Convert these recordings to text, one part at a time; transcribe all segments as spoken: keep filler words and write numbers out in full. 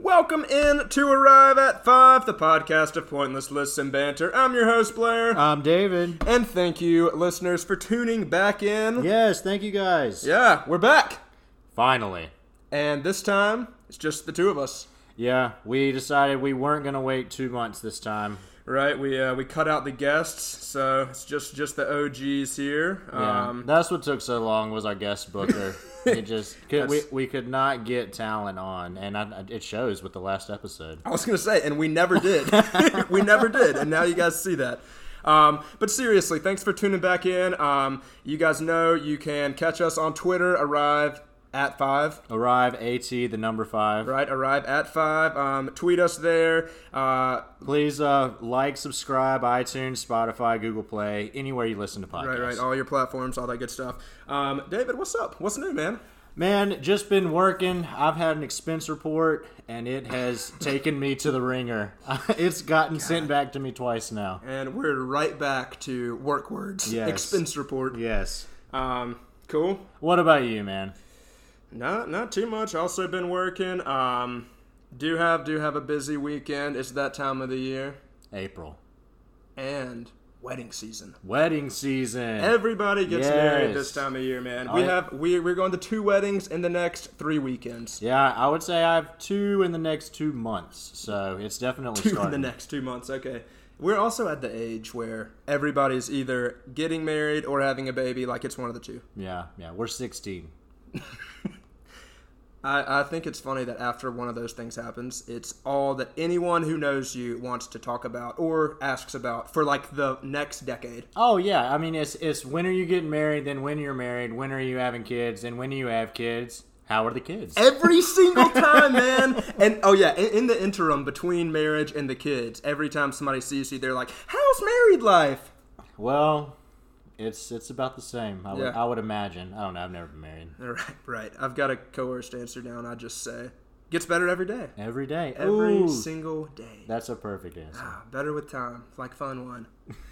Welcome in to Arrive at Five, the podcast of pointless lists and banter. I'm your host, Blair. I'm David. And thank you, listeners, for tuning back in. Yes, thank you guys. Yeah, we're back. Finally. And this time, it's just the two of us. Yeah, we decided we weren't going to wait two months this time. Right, we uh, we cut out the guests, so it's just, just the O Gs here. Yeah, Um, that's what took so long was our guest booker. It just could, we we could not get talent on, and I, it shows with the last episode. I was going to say, and we never did. we never did, and now you guys see that. Um, but seriously, thanks for tuning back in. Um, you guys know you can catch us on Twitter, Arrive at Five. Arrive AT, the number five. Right, Arrive at Five. Um, tweet us there. Uh, Please uh, like, subscribe, iTunes, Spotify, Google Play, anywhere you listen to podcasts. right, right, all your platforms, all that good stuff. Um, David, what's up? What's new, man? Man, just been working. I've had an expense report, and it has taken me to the ringer. It's gotten God. sent back to me twice now. And we're right back to work words. Yes. Expense report. Yes. Um, cool. What about you, man? Not not too much. Also been working. Um, do have do have a busy weekend. It's that time of the year. April. And wedding season. Wedding season. Everybody gets yes. married this time of year, man. We I, have we we're going to two weddings in the next three weekends. Yeah, I would say I have two in the next two months. So it's definitely two starting. in the next two months. Okay. We're also at the age where everybody's either getting married or having a baby. Like it's one of the two. Yeah, yeah. We're sixteen. I, I think it's funny that after one of those things happens, it's all that anyone who knows you wants to talk about or asks about for like the next decade. Oh yeah, I mean it's it's when are you getting married, then when you're married, when are you having kids, and when you have kids, how are the kids? Every single time, man. And oh yeah, in, in the interim between marriage and the kids, every time somebody sees you, they're like, "How's married life?" Well, It's it's about the same. I would, yeah. I would imagine. I don't know. I've never been married. Right, right. I've got a coerced answer down. I just say, gets better every day. Every day. Every Ooh, single day. That's a perfect answer. Ah, better with time. Like fun one.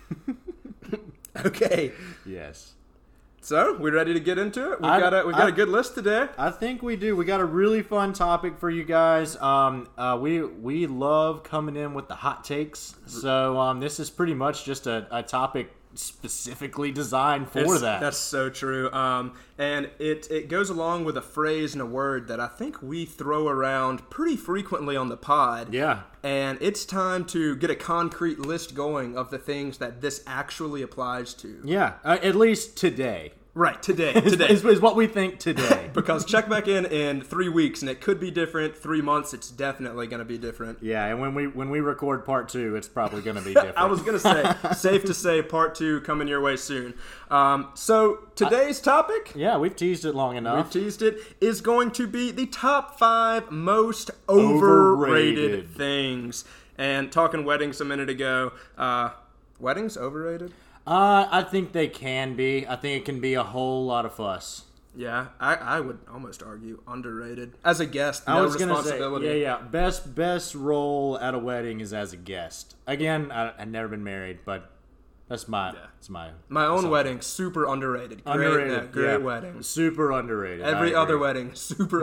Okay. Yes. So, we ready to get into it? We've I, got a we got I, a good list today. I think we do. We got a really fun topic for you guys. Um, uh, we we love coming in with the hot takes. So um, this is pretty much just a, a topic specifically designed for it's, that. That's so true. Um, and it, it goes along with a phrase and a word that I think we throw around pretty frequently on the pod. Yeah. And it's time to get a concrete list going of the things that this actually applies to. Yeah, uh, at least today. Right, today. Today is, is what we think today. Because check back in in three weeks, and it could be different. Three months, it's definitely going to be different. Yeah, and when we when we record part two, it's probably going to be different. I was going to say, safe to say, part two coming your way soon. Um, so today's I, topic, yeah, we've teased it long enough. We've teased it is going to be the top five most overrated, overrated. things. And talking weddings a minute ago, uh, weddings overrated? Uh, I think they can be. I think it can be a whole lot of fuss. Yeah, I, I would almost argue underrated. As a guest, no I was responsibility. Gonna say, yeah, yeah. Best best role at a wedding is as a guest. Again, I, I've never been married, but that's my yeah. that's my my own something. Wedding. Super underrated. Great, underrated. Uh, great yeah. wedding. Super underrated. Every other wedding, super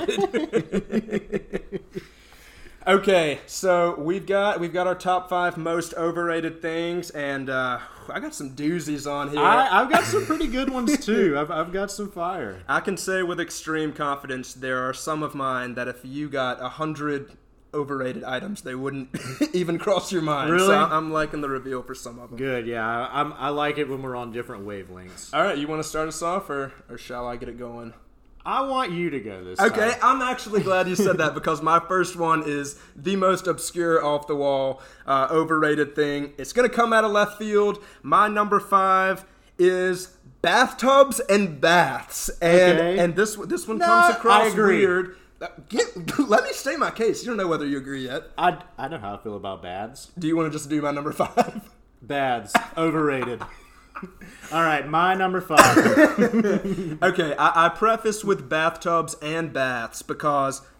overrated. Okay, so we've got we've got our top five most overrated things, and uh, I got some doozies on here. I, I've got some pretty good ones too. I've I've got some fire. I can say with extreme confidence there are some of mine that if you got a hundred overrated items, they wouldn't even cross your mind. Really? So I'm liking the reveal for some of them. Good, yeah. I, I'm I like it when we're on different wavelengths. All right, you want to start us off, or or shall I get it going? I want you to go this okay, time. I'm actually glad you said that because my first one is the most obscure, off-the-wall, uh, overrated thing. It's going to come out of left field. My number five is bathtubs and baths. And okay. and this this one no, comes across I agree. weird. Get, let me state my case. You don't know whether you agree yet. I, I know how I feel about baths. Do you want to just do my number five? Baths. Overrated. All right, my number five. Okay, I, I preface with bathtubs and baths because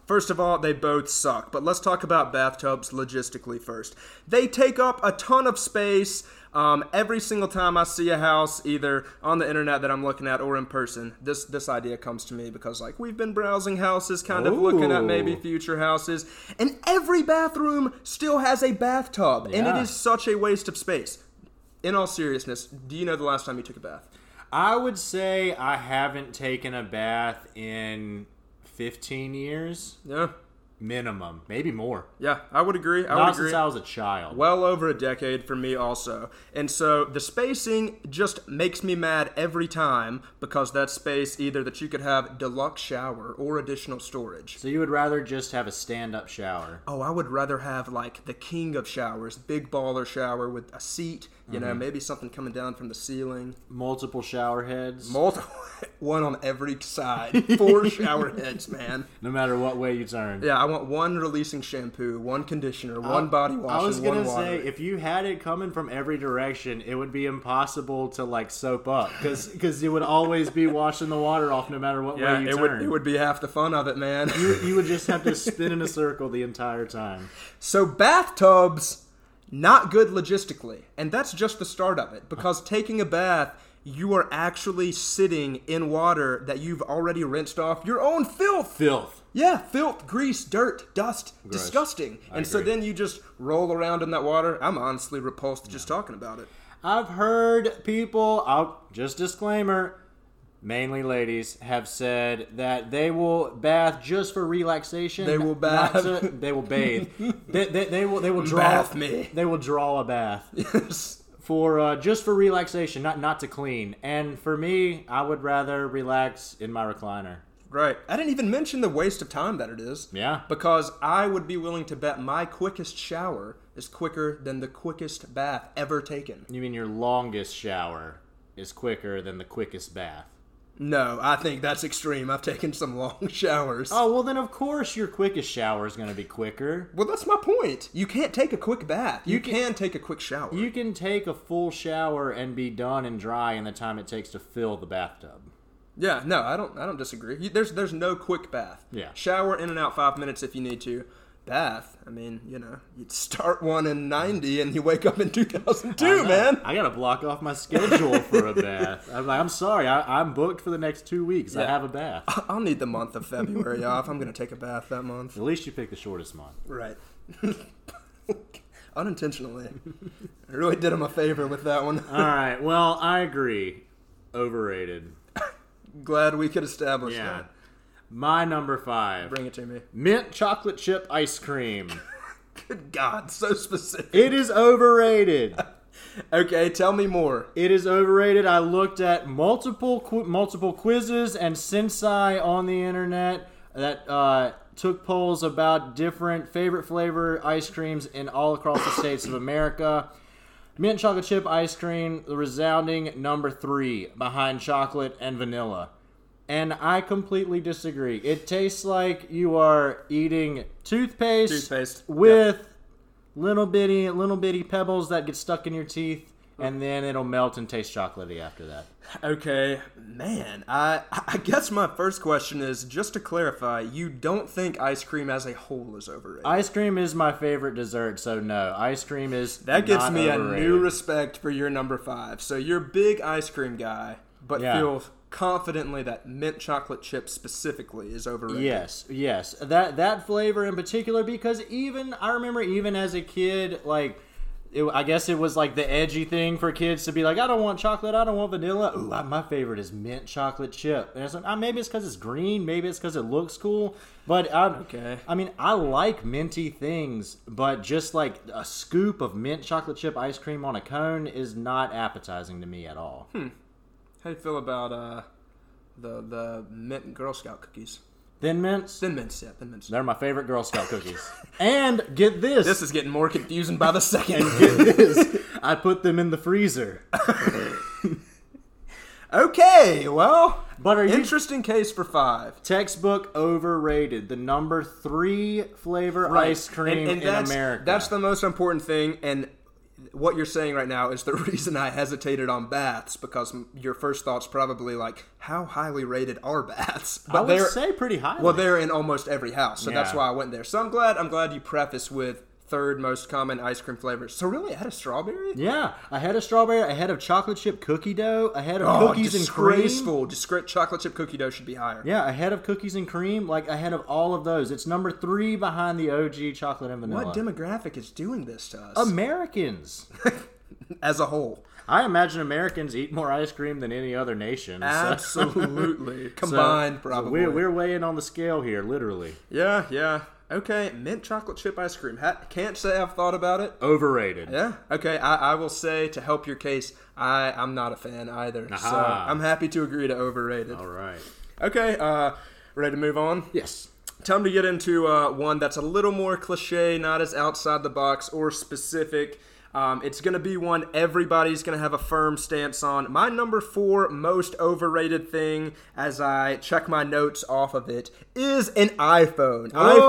First of all, they both suck, but let's talk about bathtubs logistically first. They take up a ton of space. Um, every single time I see a house, either on the internet that I'm looking at or in person, this this idea comes to me because, like, we've been browsing houses, kind of Ooh. looking at maybe future houses, and every bathroom still has a bathtub, and it Yeah. is such a waste of space. In all seriousness, do you know the last time you took a bath? I would say I haven't taken a bath in fifteen years. Yeah. Minimum. Maybe more. Yeah, I would agree. I Not would agree. since I was a child. Well over a decade for me also. And so the spacing just makes me mad every time because that space either that you could have deluxe shower or additional storage. So you would rather just have a stand-up shower? Oh, I would rather have like the king of showers, big baller shower with a seat, you know, maybe something coming down from the ceiling. Multiple shower heads? Multiple, one on every side. Four shower heads, man. No matter what way you turn. Yeah, I want one releasing shampoo, one conditioner, one body wash, I was and gonna one water. say, if you had it coming from every direction, it would be impossible to like soap up because you would always be washing the water off no matter what Yeah, way you it turn. would, it would be half the fun of it, man. you, you would just have to spin in a circle the entire time. So bathtubs, not good logistically. And that's just the start of it. Because taking a bath, you are actually sitting in water that you've already rinsed off your own filth. Filth. Yeah, filth, grease, dirt, dust, Gross. disgusting. I And so agree. then you just roll around in that water. I'm honestly repulsed just talking about it. I've heard people, I'll, just disclaimer, mainly ladies, have said that they will bath just for relaxation. They will not bath. to- they will bathe. they, they, they will. They will draw. Bath me. They will draw a bath Yes. for uh, just for relaxation, not not to clean. And for me, I would rather relax in my recliner. Right. I didn't even mention the waste of time that it is. Yeah. Because I would be willing to bet my quickest shower is quicker than the quickest bath ever taken. You mean your longest shower is quicker than the quickest bath? No, I think that's extreme. I've taken some long showers. Oh, well then of course your quickest shower is going to be quicker. Well, that's my point. You can't take a quick bath. You, You can, can- take a quick shower. You can take a full shower and be done and dry in the time it takes to fill the bathtub. yeah, no, I don't. I don't disagree. You, there's there's no quick bath. Yeah. Shower in and out five minutes if you need to. Bath. I mean, you know, you'd start one in ninety and you wake up in two thousand two, I know. man. I gotta block off my schedule for a bath. I'm like, I'm sorry, I, I'm booked for the next two weeks. I Yeah. have a bath. I'll need the month of February off. I'm gonna take a bath that month. At least you picked the shortest month. Right. Unintentionally. I really did him a favor with that one. All right. Well, I agree. Overrated. Glad we could establish Yeah. that. My number five. Bring it to me. Mint chocolate chip ice cream. Good God, so specific. It is overrated. Okay, tell me more. It is overrated. I looked at multiple qu- multiple quizzes and Sensei on the internet that uh, took polls about different favorite flavor ice creams in all across the states of America. Mint chocolate chip ice cream, the resounding number three behind chocolate and vanilla. And I completely disagree. It tastes like you are eating toothpaste, Toothpaste, with little bitty little bitty pebbles that get stuck in your teeth, and then it'll melt and taste chocolatey after that. Okay, man, I I guess my first question is, just to clarify, you don't think ice cream as a whole is overrated? Ice cream is my favorite dessert, so no. Ice cream is That gives not me overrated. a new respect for your number five. So you're a big ice cream guy, but Yeah. feel confidently that mint chocolate chip specifically is overrated. Yes, yes. That that flavor in particular, because even I remember even as a kid, like it, I guess it was like the edgy thing for kids to be like, I don't want chocolate, I don't want vanilla. Ooh, I- my favorite is mint chocolate chip. And it's like, uh, maybe it's because it's green, maybe it's because it looks cool. But I, Okay. I mean, I like minty things, but just like a scoop of mint chocolate chip ice cream on a cone is not appetizing to me at all. Hmm. How do you feel about uh, the the mint Girl Scout cookies? Thin mints, Thin mints, yeah, thin mints. they're my favorite Girl Scout cookies. And get this. This is getting more confusing by the second. Get this. I put them in the freezer. Okay, well, But are you interesting case for five. textbook overrated? The number three flavor ice cream And- and in that's, America. That's the most important thing, and what you're saying right now is the reason I hesitated on baths, because your first thought's probably like, how highly rated are baths? But I would they're, say pretty highly. Well, they're in almost every house, so yeah. that's why I went there. So I'm glad I'm glad you preface with third most common ice cream flavors. So really, ahead of strawberry? Yeah, ahead of strawberry, ahead of chocolate chip cookie dough, ahead of oh, cookies and cream. Disgraceful. Disgra- chocolate chip cookie dough should be higher. Yeah, ahead of cookies and cream, like ahead of all of those. It's number three behind the O G chocolate and vanilla. What demographic is doing this to us? Americans. As a whole. I imagine Americans eat more ice cream than any other nation. Absolutely. So. Combined, so, probably. So we're, we're weighing on the scale here, literally. Yeah, yeah. Okay, mint chocolate chip ice cream. Ha- can't say I've thought about it. Overrated. Yeah. Okay, I, I will say, to help your case, I, I'm not a fan either. Aha. So I'm happy to agree to overrated. All right. Okay, uh, ready to move on? Yes. Time to get into uh, one that's a little more cliche, not as outside the box or specific. Um, it's going to be one everybody's going to have a firm stance on. My number four most overrated thing, as I check my notes off of it, is an iPhone.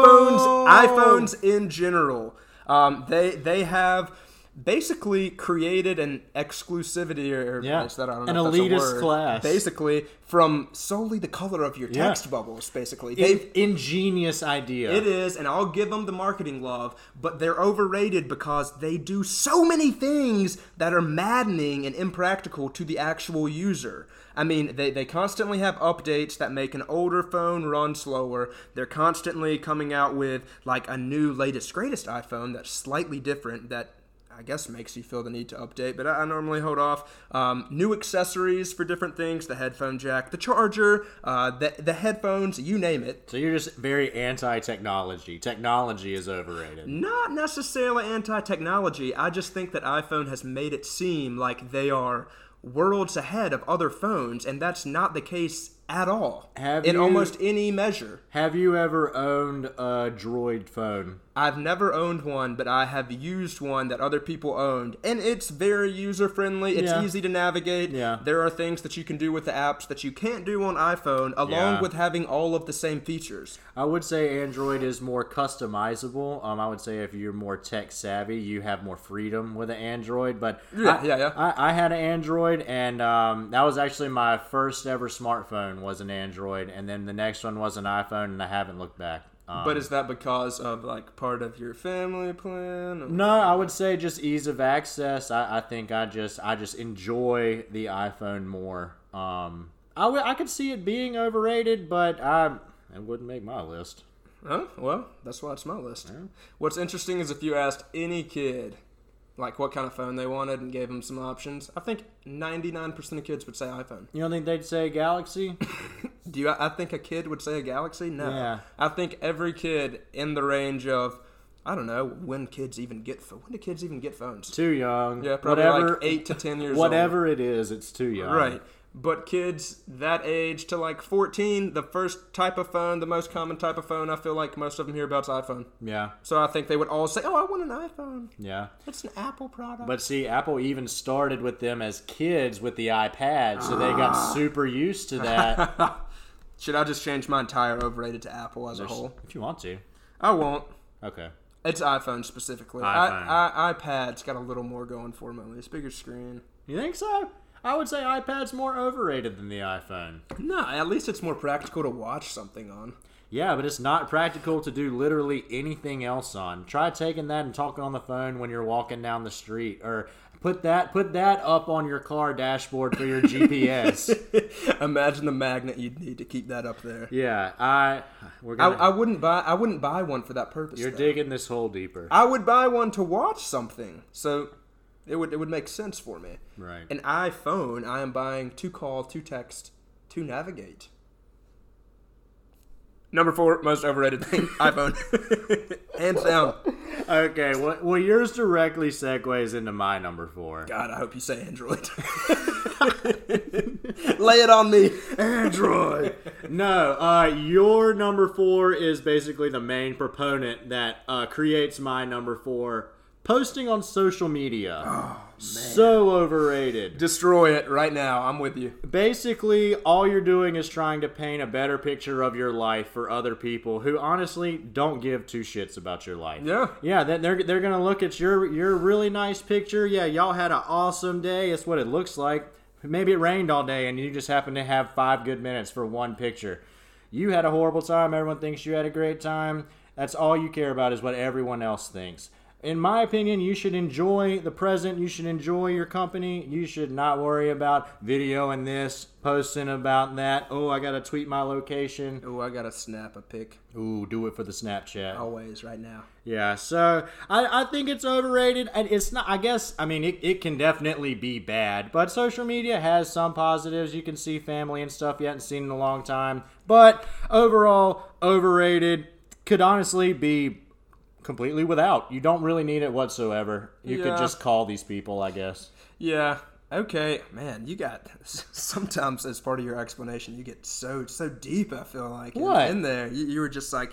Oh. iPhones, iPhones in general. Um, they they have basically created an exclusivity, or yeah. that, I don't know an if that's elitist a word, class, basically from solely the color of your text yeah. bubbles. Basically, they've ingenious idea. It is, and I'll give them the marketing love, but they're overrated because they do so many things that are maddening and impractical to the actual user. I mean, they, they constantly have updates that make an older phone run slower. They're constantly coming out with like a new latest greatest iPhone that's slightly different, that I guess makes you feel the need to update, but I, I normally hold off. Um, new accessories for different things, the headphone jack, the charger, uh, the, the headphones, you name it. So you're just very anti-technology. Technology is overrated. Not necessarily anti-technology. I just think that iPhone has made it seem like they are worlds ahead of other phones, and that's not the case at all. Have in you, almost any measure. Have you ever owned a Droid phone? I've never owned one, but I have used one that other people owned, and it's very user-friendly. It's yeah. easy to navigate. Yeah. There are things that you can do with the apps that you can't do on iPhone, along yeah. with having all of the same features. I would say Android is more customizable. Um, I would say if you're more tech-savvy, you have more freedom with an Android. But yeah, I, yeah, yeah. I, I had an Android, and um, that was actually my first ever smartphone was an Android, and then the next one was an iPhone, and I haven't looked back. Um, but is that because of like part of your family plan? Or? No, I would say just ease of access. I, I think I just I just enjoy the iPhone more. Um, I, w- I could see it being overrated, but I it wouldn't make my list. Oh, well, that's why it's my list. Yeah. What's interesting is if you asked any kid like what kind of phone they wanted and gave them some options, I think ninety-nine percent of kids would say iPhone. You don't think they'd say Galaxy? Do you? I think a kid would say a Galaxy? No. Yeah. I think every kid in the range of, I don't know, when kids even get phones. When do kids even get phones? Too young. Yeah, probably whatever, like eight to ten years whatever old. Whatever it is, it's too young. Right. But kids that age to like fourteen, the first type of phone, the most common type of phone, I feel like most of them hear about is iPhone. Yeah. So I think they would all say, oh, I want an iPhone. Yeah. It's an Apple product. But see, Apple even started with them as kids with the iPad, so they got super used to that. Should I just change my entire overrated to Apple as There's, a whole? If you want to. I won't. Okay. It's iPhone specifically. iPhone. I, I, iPad's got a little more going for them at least. Bigger screen. You think so? I would say iPad's more overrated than the iPhone. No, at least it's more practical to watch something on. Yeah, but it's not practical to do literally anything else on. Try taking that and talking on the phone when you're walking down the street, or put that put that up on your car dashboard for your G P S. Imagine the magnet you'd need to keep that up there. Yeah, I we're I, gonna. I wouldn't buy. I wouldn't buy one for that purpose. You're though. digging this hole deeper. I would buy one to watch something. So. It would it would make sense for me. Right. An iPhone, I am buying to call, to text, to navigate. Number four, most overrated thing, iPhone. Hands down. Okay, well, well, yours directly segues into my number four. God, I hope you say Android. Lay it on me. Android. No, uh, your number four is basically the main proponent that uh, creates my number four Posting on social media. Oh, so overrated. Destroy it right now. I'm with you. Basically, all you're doing is trying to paint a better picture of your life for other people who honestly don't give two shits about your life. Yeah. Yeah, they're, they're going to look at your, your really nice picture. Yeah, y'all had an awesome day. That's what it looks like. Maybe it rained all day and you just happen to have five good minutes for one picture. You had a horrible time. Everyone thinks you had a great time. That's all you care about is what everyone else thinks. In my opinion, you should enjoy the present. You should enjoy your company. You should not worry about videoing this, posting about that. Oh, I got to tweet my location. Oh, I got to snap a pic. Ooh, do it for the Snapchat. Always, right now. Yeah, so I, I think it's overrated. And it's not, I guess, I mean, it, it can definitely be bad. But social media has some positives. You can see family and stuff you haven't seen in a long time. But overall, overrated. Could honestly be completely without. You don't really need it whatsoever. You yeah. could just call these people, I guess. Yeah. Okay. Man, you got... Sometimes as part of your explanation, you get so so deep, I feel like. What? In, in there. You, you were just like...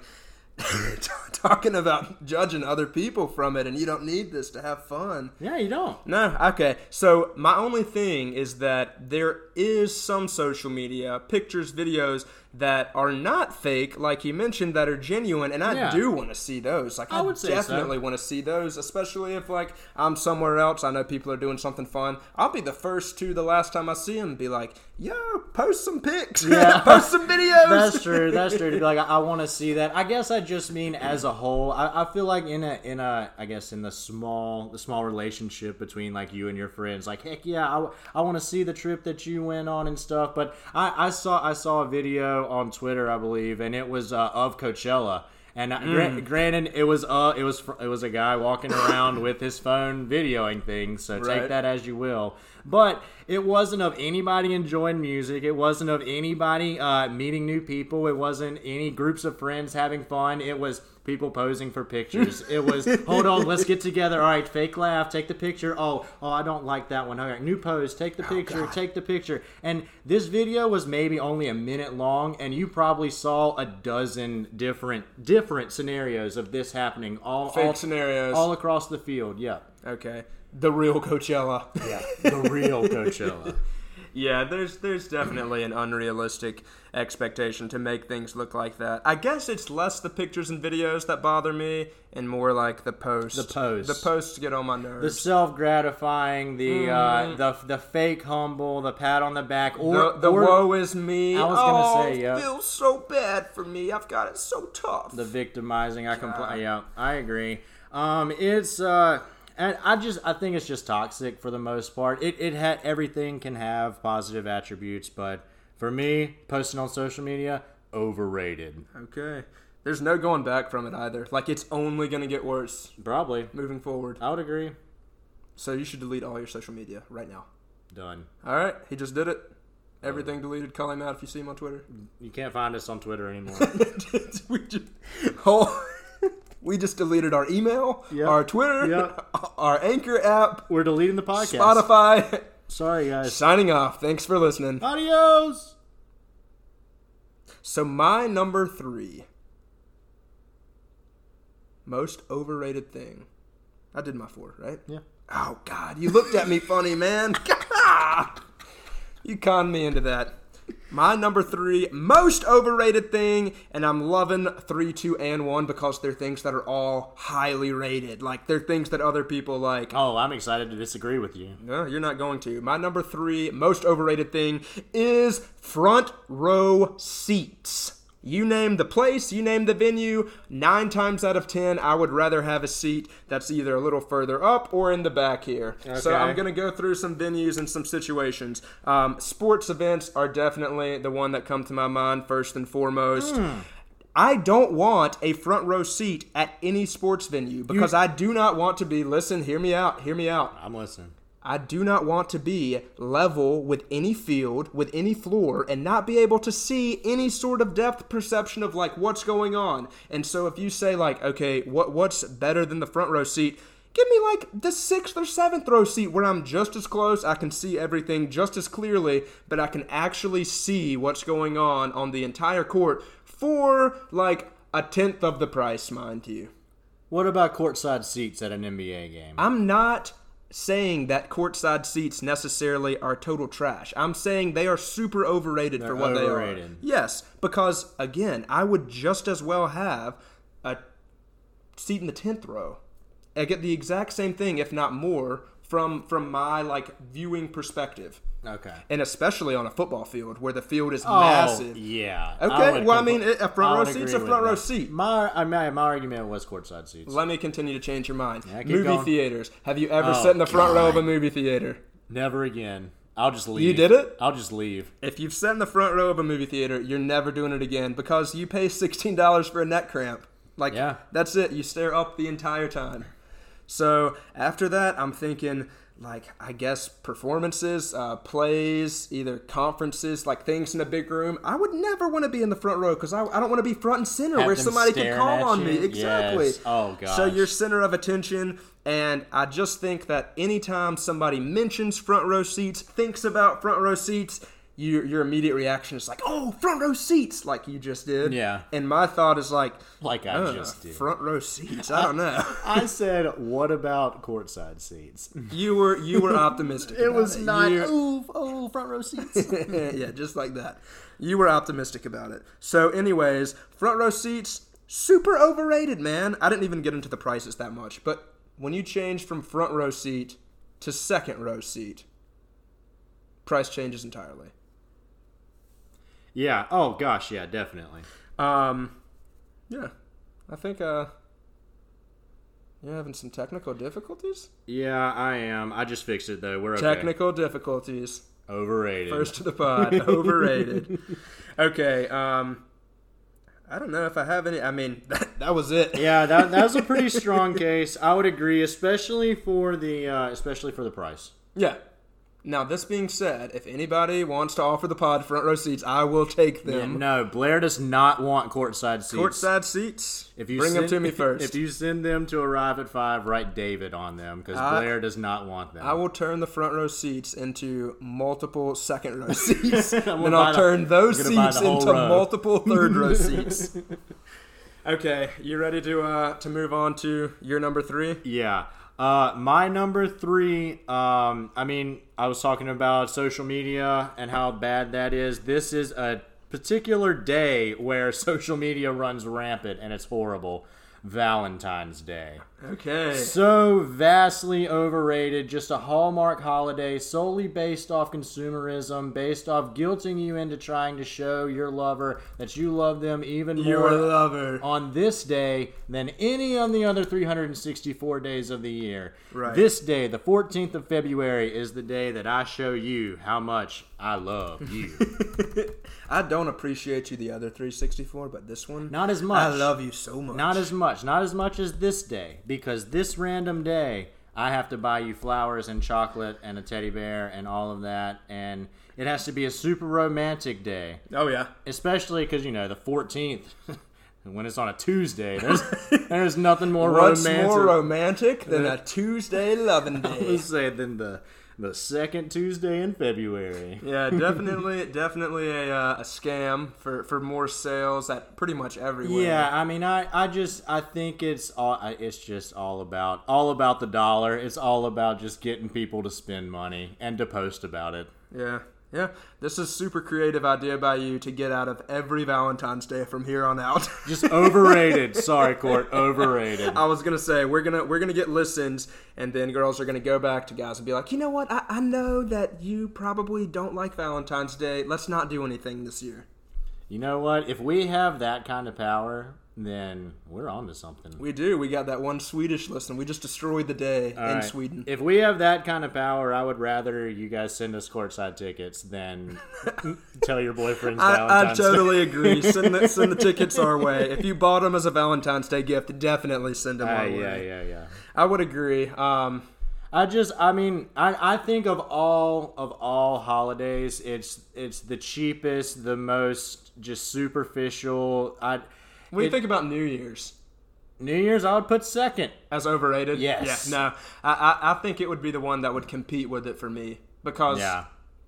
talking about judging other people from it, and you don't need this to have fun. Yeah, you don't. No, okay. So my only thing is that there is some social media, pictures, videos that are not fake, like you mentioned, that are genuine, and I yeah. do want to see those. Like I, I would say definitely so. want to see those, especially if like I'm somewhere else. I know people are doing something fun. I'll be the first to the last time I see them be like, "Yo, post some pics, yeah. post some videos." That's true. That's true. To be like, I, I want to see that. I guess I just mean as a whole. I, I feel like in a in a I guess in the small the small relationship between like you and your friends. Like heck yeah, I, I want to see the trip that you went on and stuff. But I, I saw I saw a video on Twitter, I believe, and it was uh, of Coachella. And uh, mm. granted, it was uh, it was it was a guy walking around with his phone videoing things. So right. take that as you will. But it wasn't of anybody enjoying music. It wasn't of anybody uh, meeting new people. It wasn't any groups of friends having fun. It was people posing for pictures. It was, hold on, let's get together. All right, fake laugh, take the picture. Oh, oh, I don't like that one. Okay, new pose, take the picture, oh, take the picture. And this video was maybe only a minute long, and you probably saw a dozen different different scenarios of this happening. All fake all, scenarios. All across the field, yeah. Okay. The real Coachella. Yeah, the real Coachella. Yeah, there's there's definitely an unrealistic expectation to make things look like that. I guess it's less the pictures and videos that bother me and more like the posts. The posts. The posts get on my nerves. The self-gratifying, the mm. uh, the the fake humble, the pat on the back. Or The, the or, woe is me. I was oh, going to say, yeah. It feels so bad for me. I've got it so tough. The victimizing. I compl- Yeah, I agree. Um, it's... Uh, And I just, I think it's just toxic for the most part. It, it had everything can have positive attributes, but for me, posting on social media, overrated. Okay, there's no going back from it either. Like it's only gonna get worse. Probably moving forward. I would agree. So you should delete all your social media right now. Done. All right, he just did it. Everything deleted. Call him out if you see him on Twitter. You can't find us on Twitter anymore. we just, oh. We just deleted our email, yep. our Twitter, yep. our Anchor app. We're deleting the podcast. Spotify. Sorry, guys. Signing off. Thanks for listening. Adios. So my number three. Most overrated thing. I did my four, right? Yeah. Oh, God. You looked at me funny, man. You conned me into that. My number three, most overrated thing, and I'm loving three, two, and one because they're things that are all highly rated. Like, they're things that other people like. Oh, I'm excited to disagree with you. No, you're not going to. My number three, most overrated thing is front row seats. You name the place, you name the venue, nine times out of ten, I would rather have a seat that's either a little further up or in the back here. Okay. So I'm going to go through some venues and some situations. Um, sports events are definitely the one that come to my mind first and foremost. Mm. I don't want a front row seat at any sports venue because you, I do not want to be, listen, hear me out, hear me out. I'm listening. I do not want to be level with any field, with any floor, and not be able to see any sort of depth perception of, like, what's going on. And so if you say, like, okay, what what's better than the front row seat? Give me, like, the sixth or seventh row seat where I'm just as close, I can see everything just as clearly, but I can actually see what's going on on the entire court for, like, a tenth of the price, mind you. What about courtside seats at an N B A game? I'm not saying that courtside seats necessarily are total trash. I'm saying they are super overrated They're for what overrated. they are. Yes, because again, I would just as well have a seat in the tenth row. I get the exact same thing, if not more, from from my like viewing perspective. Okay. And especially on a football field where the field is Oh, massive. yeah. Okay, would well, I compl- mean, a front I row would seat's a agree front with row that. seat. My, I mean, my argument was courtside seats. Let me continue to change your mind. Yeah, keep movie going. theaters. Have you ever Oh, sat in the front row of a God. movie theater? Never again. I'll just leave. You did it? I'll just leave. If you've sat in the front row of a movie theater, you're never doing it again because you pay sixteen dollars for a neck cramp. Like, Yeah. that's it. You stare up the entire time. So after that, I'm thinking, like, I guess performances, uh, plays, either conferences, like things in a big room. I would never want to be in the front row because I, I don't want to be front and center Have where them somebody can staring call at on you? me. Exactly. Yes. Oh, gosh. So you're center of attention, and I just think that anytime somebody mentions front row seats, thinks about front row seats, your your immediate reaction is like, oh, front row seats, like you just did. Yeah. And my thought is like, Like I uh, just did. front row seats. I don't know. I said, what about courtside seats? You were you were optimistic. It about was not, You- ooh, oh, front row seats. yeah, just like that. You were optimistic about it. So, anyways, front row seats, super overrated, man. I didn't even get into the prices that much, but when you change from front row seat to second row seat, price changes entirely. Yeah. Oh, gosh, yeah, definitely. Um, yeah, I think uh, you're having some technical difficulties. Yeah, I am. I just fixed it, though. We're okay. Technical difficulties. Overrated. First to the pod. Overrated. Okay. Um, I don't know if I have any. I mean, that, that was it. Yeah, that that was a pretty strong case. I would agree, especially for the uh, especially for the price. Yeah. Now, this being said, if anybody wants to offer the pod front row seats, I will take Yeah, them. no, Blair does not want courtside seats. Courtside seats. If you bring send, them to me first. If you send them to arrive at five, write David on them because I- Blair does not want them. I will turn the front row seats into multiple second row seats. I'm then gonna buy I'll the- turn those I'm gonna buy seats the whole into row. multiple third row seats. Okay, you ready to uh, to move on to your number three? Yeah. Uh, my number three, um, I mean, I was talking about social media and how bad that is. This is a particular day where social media runs rampant and it's horrible. Valentine's Day. Okay. So vastly overrated, just a Hallmark holiday solely based off consumerism, based off guilting you into trying to show your lover that you love them even Your more lover. on this day than any of the other three hundred sixty-four days of the year. Right. This day, the fourteenth of February, is the day that I show you how much I love you. I don't appreciate you the other three sixty-four, but this one, Not as much. I love you so much. Not as much. Not as much as this day. Because this random day, I have to buy you flowers and chocolate and a teddy bear and all of that. And it has to be a super romantic day. Oh yeah. Especially because, you know, the fourteenth, when it's on a Tuesday, there's there's nothing more What's romantic. more romantic than a Tuesday loving I day? would say than the the second Tuesday in February. Yeah, definitely, definitely a uh, a scam for, for more sales at pretty much everywhere. Yeah, I mean, I, I just I think it's all I- it's just all about all about the dollar. It's all about just getting people to spend money and to post about it. yeah, yeah. This is a super creative idea by you to get out of every Valentine's Day from here on out. Just overrated. Sorry, Court, overrated. I was gonna say we're gonna we're gonna get listens, and then girls are gonna go back to guys and be like, you know what? I, I know that you probably don't like Valentine's Day. Let's not do anything this year. You know what? If we have that kind of power, then we're on to something. We do. We got that one Swedish listen. We just destroyed the day All in right. Sweden. If we have that kind of power, I would rather you guys send us courtside tickets than tell your boyfriend's I, I Valentine's Day. totally agree. Send the, send the tickets our way. If you bought them as a Valentine's Day gift, definitely send them Ah, our yeah, way. yeah, yeah. I would agree. Um, I just, I mean, I, I think of all of all holidays, it's it's the cheapest, the most just superficial. I when you it- think about New Year's New Year's, I would put second. as overrated, Yes. yeah, no, I, I I think it would be the one that would compete with it for me because Yeah.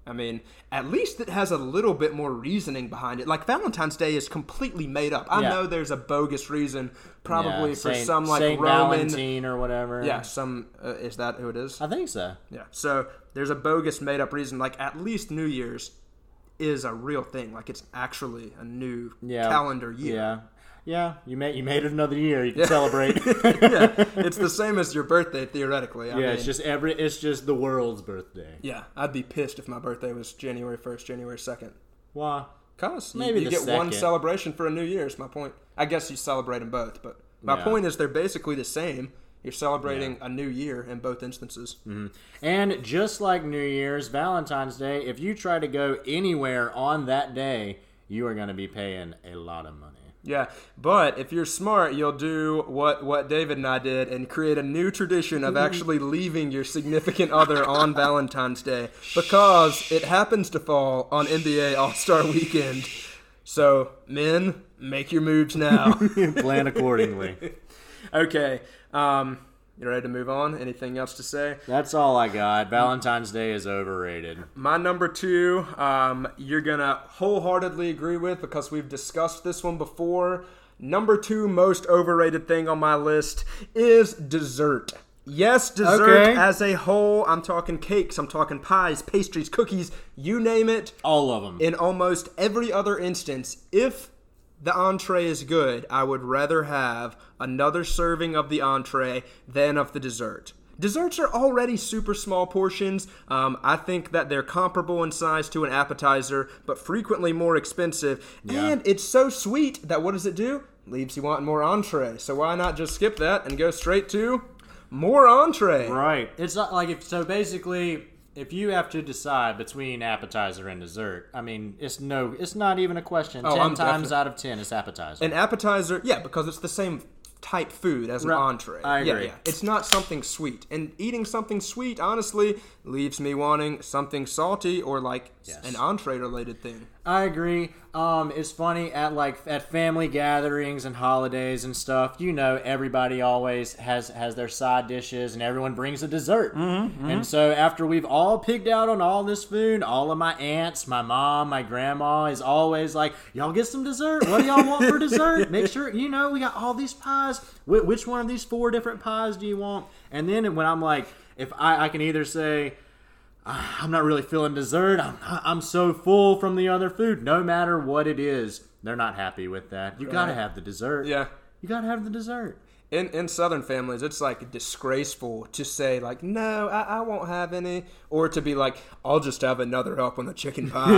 I mean, at least it has a little bit more reasoning behind it. Like, Valentine's Day is completely made up. I Yeah. know there's a bogus reason, probably Yeah, for Saint- some, like, Saint Roman... Valentine or whatever. Yeah, some... Uh, is that who it is? I think so. Yeah. So, there's a bogus made-up reason. Like, at least New Year's is a real thing. Like, it's actually a new Yeah. calendar year. Yeah. Yeah, you made you made it another year. You can celebrate. Yeah, it's the same as your birthday, theoretically. I yeah, mean, it's just every it's just the world's birthday. yeah, I'd be pissed if my birthday was January first, January second. Why? Cause Maybe you, you the get one second. celebration for a New Year's. My point. I guess you celebrate them both, but my Yeah. point is they're basically the same. You're celebrating a new year in both instances. Mm-hmm. And just like New Year's, Valentine's Day, if you try to go anywhere on that day, you are going to be paying a lot of money. Yeah, but if you're smart, you'll do what, what David and I did and create a new tradition of actually leaving your significant other on Valentine's Day because it happens to fall on N B A All-Star Weekend. So, men, make your moves now. Plan accordingly. Okay, um, you ready to move on? Anything else to say? That's all I got. Valentine's Day is overrated. My number two, um, you're going to wholeheartedly agree with because we've discussed this one before. Number two most overrated thing on my list is dessert. Yes, dessert Okay. as a whole. I'm talking cakes, I'm talking pies, pastries, cookies, you name it. All of them. In almost every other instance, if the entree is good, I would rather have another serving of the entree than of the dessert. Desserts are already super small portions. Um, I think that they're comparable in size to an appetizer, but frequently more expensive. Yeah. And it's so sweet that what does it do? Leaves you wanting more entree. So why not just skip that and go straight to more entree? Right. It's not like if so basically if you have to decide between appetizer and dessert, I mean, it's no it's not even a question. Oh, ten I'm times definitely- out of ten it's appetizer. An appetizer, yeah, because it's the same type food as an Right. entree. I Yeah, agree. yeah. It's not something sweet. And eating something sweet, honestly, leaves me wanting something salty or like Yes. an entree related thing. I agree. Um, it's funny at like at family gatherings and holidays and stuff. You know, everybody always has has their side dishes, and everyone brings a dessert. Mm-hmm, and so after we've all pigged out on all this food, all of my aunts, my mom, my grandma is always like, "Y'all get some dessert. What do y'all want for dessert? Make sure you know we got all these pies. Wh- which one of these four different pies do you want?" And then when I'm like, if I, I can either say, I'm not really feeling dessert. I'm, I'm so full from the other food. No matter what it is, they're not happy with that. You gotta have the dessert. Yeah. You gotta have the dessert. In in Southern families, it's like disgraceful to say like, no, I, I won't have any, or to be like, I'll just have another up on the chicken pie.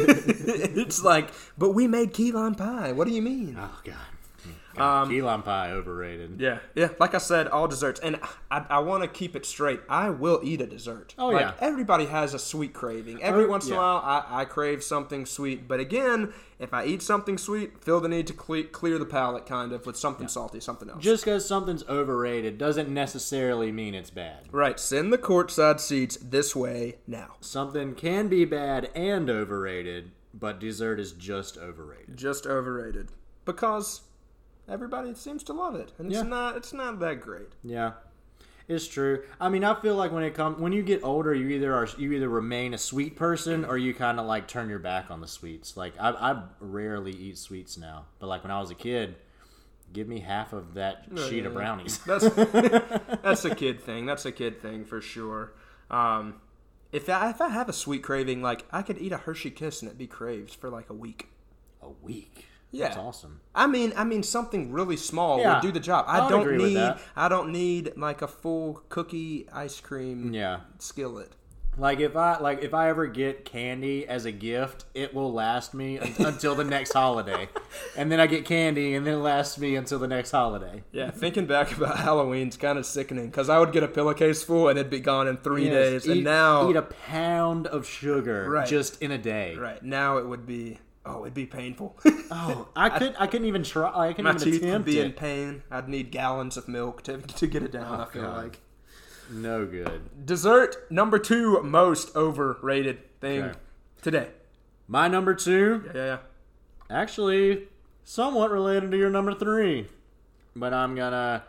It's like, but we made key lime pie. What do you mean? Oh god. God, key lime pie overrated. Yeah, yeah. Like I said, all desserts, and I, I want to keep it straight. I will eat a dessert. Oh, like, yeah. Everybody has a sweet craving. Every Oh, once in a yeah. while, I, I crave something sweet. But again, if I eat something sweet, feel the need to cle- clear the palate, kind of, with something salty, something else. Just because something's overrated doesn't necessarily mean it's bad. Right. Send the courtside seats this way now. Something can be bad and overrated, but dessert is just overrated. Just overrated because everybody seems to love it, and it's Yeah. not. It's not that great. Yeah, it's true. I mean, I feel like when it comes when you get older, you either are you either remain a sweet person or you kind of like turn your back on the sweets. Like I, I rarely eat sweets now, but like when I was a kid, give me half of that sheet of yeah. brownies. That's that's a kid thing. That's a kid thing for sure. Um, if I, if I have a sweet craving, like I could eat a Hershey Kiss and it be craved for like a week. A week. Yeah. That's awesome. I mean, I mean something really small Yeah, would do the job. I I would don't agree with need. that. I don't need like a full cookie ice cream Yeah. skillet. Like if I like if I ever get candy as a gift, it will last me un- until the next holiday, and then I get candy, and then it lasts me until the next holiday. Yeah, thinking back about Halloween's kind of sickening because I would get a pillowcase full and it'd be gone in three Yes, days, eat, and now eat a pound of sugar Right. just in a day. right now it would be oh it'd be painful. Oh, I could I couldn't even try. I couldn't My even teeth would attempt be in it. pain. I'd need gallons of milk to to get it down. Oh, I feel God. like. No good. Dessert number two most overrated thing Okay. today. My number two, Yeah, yeah. actually, somewhat related to your number three, but I'm gonna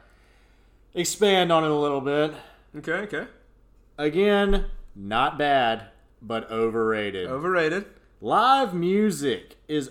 expand on it a little bit. Okay, okay. Again, not bad, but overrated. Overrated. Live music is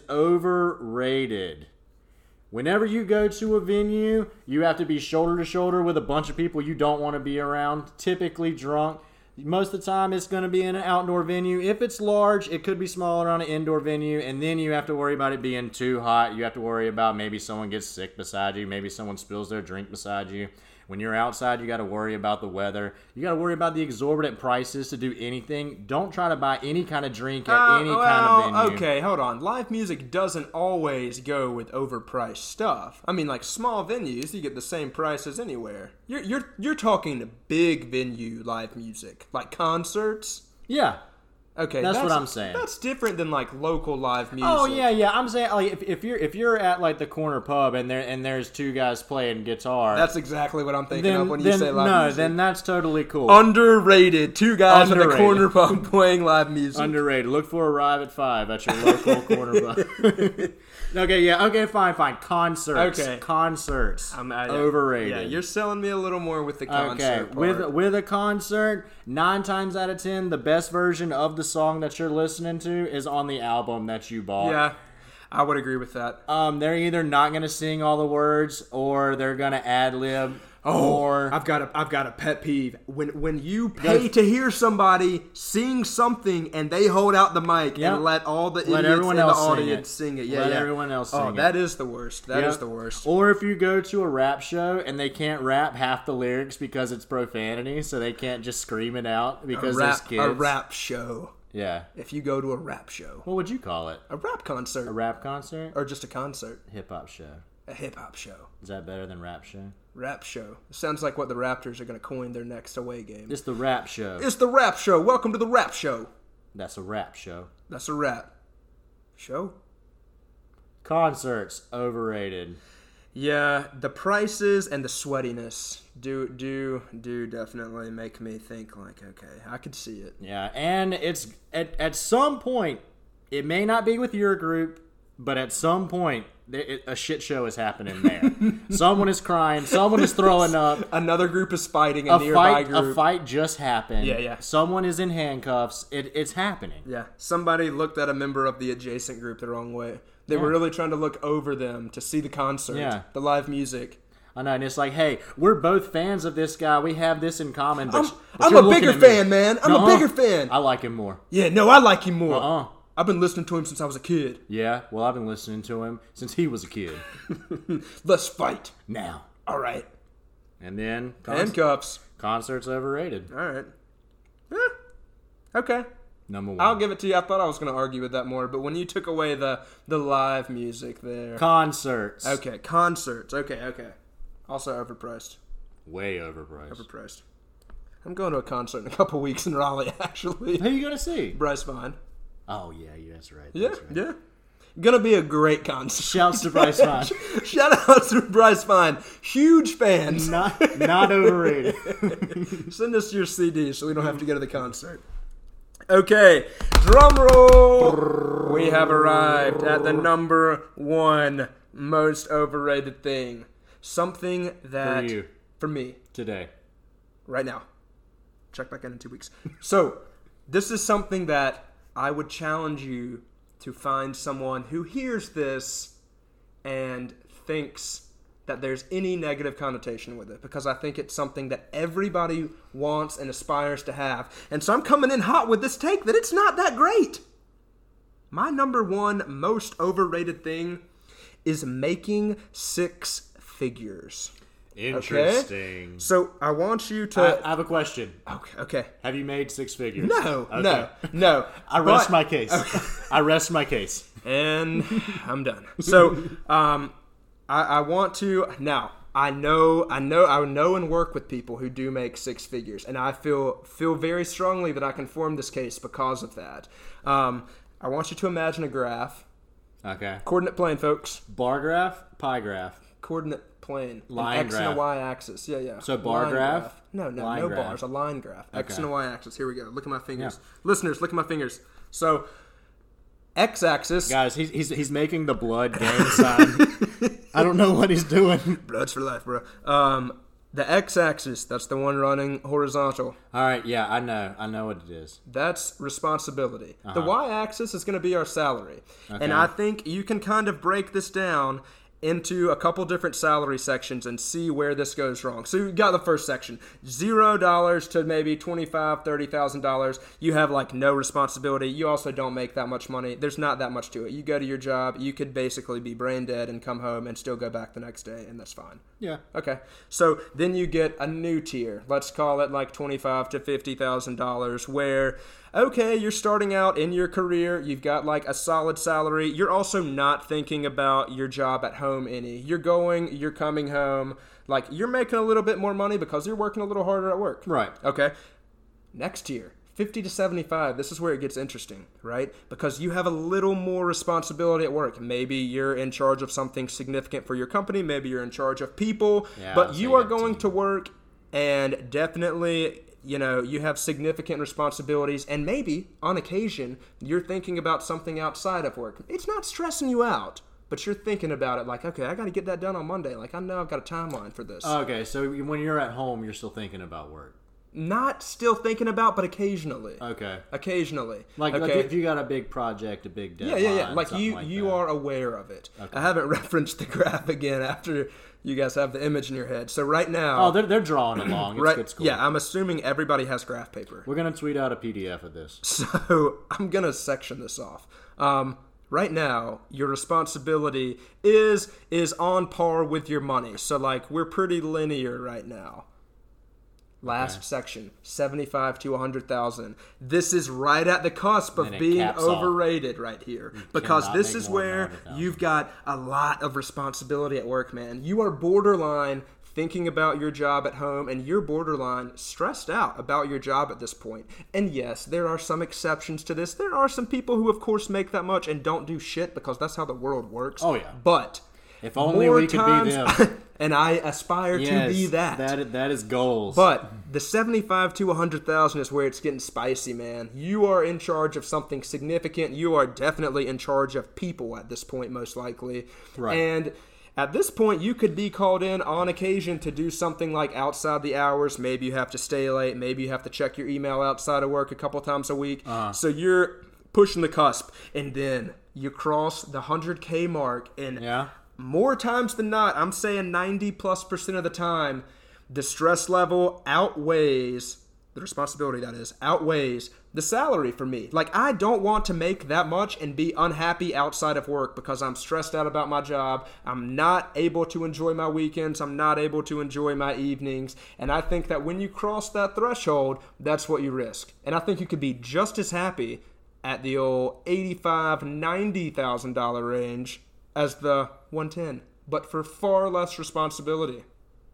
overrated. Whenever you go to a venue, you have to be shoulder to shoulder with a bunch of people you don't want to be around, typically drunk. Most of the time, it's going to be in an outdoor venue. If it's large, it could be smaller on an indoor venue, and then you have to worry about it being too hot. You have to worry about maybe someone gets sick beside you, maybe someone spills their drink beside you. When you're outside, you got to worry about the weather. You got to worry about the exorbitant prices to do anything. Don't try to buy any kind of drink at Uh, any well, kind of venue. Okay, hold on. Live music doesn't always go with overpriced stuff. I mean, like small venues, you get the same price as anywhere. You're you're you're talking big venue live music, like concerts. Yeah. Okay, That's what I'm saying. That's different than like local live music. Oh yeah, yeah. I'm saying like if, if you're if you're at like the corner pub and there and there's two guys playing guitar. That's exactly what I'm thinking then, of when then, you say live no, music. then that's totally cool. Underrated. Two guys at Underrated. the corner pub playing live music. Underrated. Look for Arrive at Five at your local corner pub. Okay, yeah, okay, fine, fine. Concerts. Okay. Concerts. I'm, I, Overrated. Yeah, you're selling me a little more with the concert Okay, part. with with a concert, nine times out of ten, the best version of the song that you're listening to is on the album that you bought. Yeah, I would agree with that. Um, they're either not going to sing all the words or they're going to ad lib. Oh, or I've got a I've got a pet peeve. When when you pay to hear somebody sing something and they hold out the mic Yep. and let all the Let idiots everyone in the else sing audience it. sing it. Yeah, Let yeah. everyone else Oh, sing it. that is the worst. That is Yep. the worst. Or if you go to a rap show and they can't rap half the lyrics because it's profanity, so they can't just scream it out because a rap, there's kids. a rap show. Yeah. If you go to a rap show, What would you call it? a rap concert, A rap concert? or just a concert, Hip hop show. a hip hop show, Is that better than rap show? rap show. Sounds like what the Raptors are going to coin their next away game. It's the rap show. It's the rap show. Welcome to the rap show. That's a rap show. That's a rap show. Concerts overrated. Yeah, the prices and the sweatiness do do do definitely make me think like, okay, I could see it. Yeah, and it's at at some point, it may not be with your group, but at some point, there- it, a shit show is happening there. Someone is crying. Someone is throwing up. Another group is fighting a, A nearby fight, group. a fight just happened. Yeah, yeah. Someone is in handcuffs. It, it's happening. Yeah, somebody looked at a member of the adjacent group the wrong way. They were Yeah. really trying to look over them to see the concert, Yeah. the live music. I know, and it's like, hey, we're both fans of this guy. We have this in common. But, I'm, but I'm you're a looking bigger at me. fan, man. I'm Nuh-uh. a bigger fan. I like him more. Yeah, no, I like him more. Uh-uh. I've been listening to him since I was a kid. Yeah, well, I've been listening to him since he was a kid. Let's fight. Now. All right. And then, con- Handcuffs. concerts overrated. All right. Eh, okay. Number one. I'll give it to you. I thought I was going to argue with that more, but when you took away the the live music there. Concerts. Okay, concerts. Okay, okay. Also overpriced. Way overpriced. Overpriced. I'm going to a concert in a couple weeks in Raleigh, actually. Who you gonna see? Bryce Vine. Oh yeah, yeah, that's right. Yeah, That's right. yeah. Gonna be a great concert. Shouts to Bryce Vine. Shout out to Bryce Vine. Huge fans. Not not overrated. Send us your C D so we don't have to go to the concert. Okay, drum roll. We have arrived at the number one most overrated thing. Something that For you. for me Today. right now. Check back in in two weeks. So, this is something that I would challenge you to find someone who hears this and thinks that there's any negative connotation with it, because I think it's something that everybody wants and aspires to have. And so I'm coming in hot with this take that it's not that great. My number one most overrated thing is making six figures. Interesting. So I want you to... I, I have a question. Okay, okay. Have you made six figures? No, Okay. no, no. I rest But- my case. I rest my case. And I'm done. So, um, I, I want to now. I know, I know, I know, and work with people who do make six figures, and I feel feel very strongly that I can form this case because of that. Um, I want you to imagine a graph, Okay. coordinate plane, folks. Bar graph, pie graph. Coordinate plane, an Line X and graph. a Y axis. Yeah, yeah. So bar Line graph? No, no, Line no graph. bars. A line graph. X Okay. and a Y axis. Here we go. Look at my fingers, Yeah. listeners. Look at my fingers. So, X axis. Guys, he's, he's he's making the blood gang sign. I don't know what he's doing. Bloods for life, bro. Um, The x-axis, that's the one running horizontal. All right, yeah, I know. I know what it is. That's responsibility. Uh-huh. The y-axis is going to be our salary. Okay. And I think you can kind of break this down into a couple different salary sections and see where this goes wrong. So you got the first section, zero dollars to maybe twenty-five, thirty thousand dollars. You have like no responsibility. You also don't make that much money. There's not that much to it. You go to your job, you could basically be brain dead and come home and still go back the next day, and that's fine. Yeah. Okay. So then you get a new tier. Let's call it like twenty-five to fifty thousand dollars, where okay, you're starting out in your career, you've got like a solid salary, you're also not thinking about your job at home any. You're going, you're coming home, like you're making a little bit more money because you're working a little harder at work. Right. Okay. Next tier, fifty to seventy-five, this is where it gets interesting, right? Because you have a little more responsibility at work. Maybe you're in charge of something significant for your company, maybe you're in charge of people, Yeah, but I'll you say are that going too. to work and definitely, you know, you have significant responsibilities, and maybe on occasion you're thinking about something outside of work. It's not stressing you out, but you're thinking about it like, okay, I got to get that done on Monday. Like, I know I've got a timeline for this. Okay, so when you're at home, you're still thinking about work. Not still thinking about, but occasionally. Okay. Occasionally. Like, okay. like if you got a big project, a big Yeah, deadline, yeah, yeah. Like something you, like you that. are aware of it. Okay. I haven't referenced the graph again after you guys have the image in your head. So right now, Oh, they're, they're drawing along. It's right? good school. Yeah, I'm assuming everybody has graph paper. We're going to tweet out a P D F of this. So I'm gonna section this off. Um, right now, your responsibility is is on par with your money. So like we're pretty linear right now. Last Okay. section, seventy-five to one hundred thousand. This is right at the cusp of And it being caps off. overrated right here. Because cannot this make is more than where one hundred thousand. you've got a lot of responsibility at work, man. You are borderline thinking about your job at home, and you're borderline stressed out about your job at this point. And yes, there are some exceptions to this. There are some people who, of course, make that much and don't do shit because that's how the world works. Oh, yeah. But If only more we could times, be them. and I aspire Yes, to be that. That, that is goals. But the seventy-five to one hundred thousand is where it's getting spicy, man. You are in charge of something significant. You are definitely in charge of people at this point, most likely. Right. And at this point, you could be called in on occasion to do something like outside the hours. Maybe you have to stay late. Maybe you have to check your email outside of work a couple times a week. Uh-huh. So you're pushing the cusp. And then you cross the one hundred K mark. And Yeah. more times than not, I'm saying ninety plus percent of the time, the stress level outweighs, the responsibility that is, outweighs the salary for me. Like, I don't want to make that much and be unhappy outside of work because I'm stressed out about my job. I'm not able to enjoy my weekends. I'm not able to enjoy my evenings. And I think that when you cross that threshold, that's what you risk. And I think you could be just as happy at the old eighty-five thousand dollars, ninety thousand dollars range as the one ten, but for far less responsibility.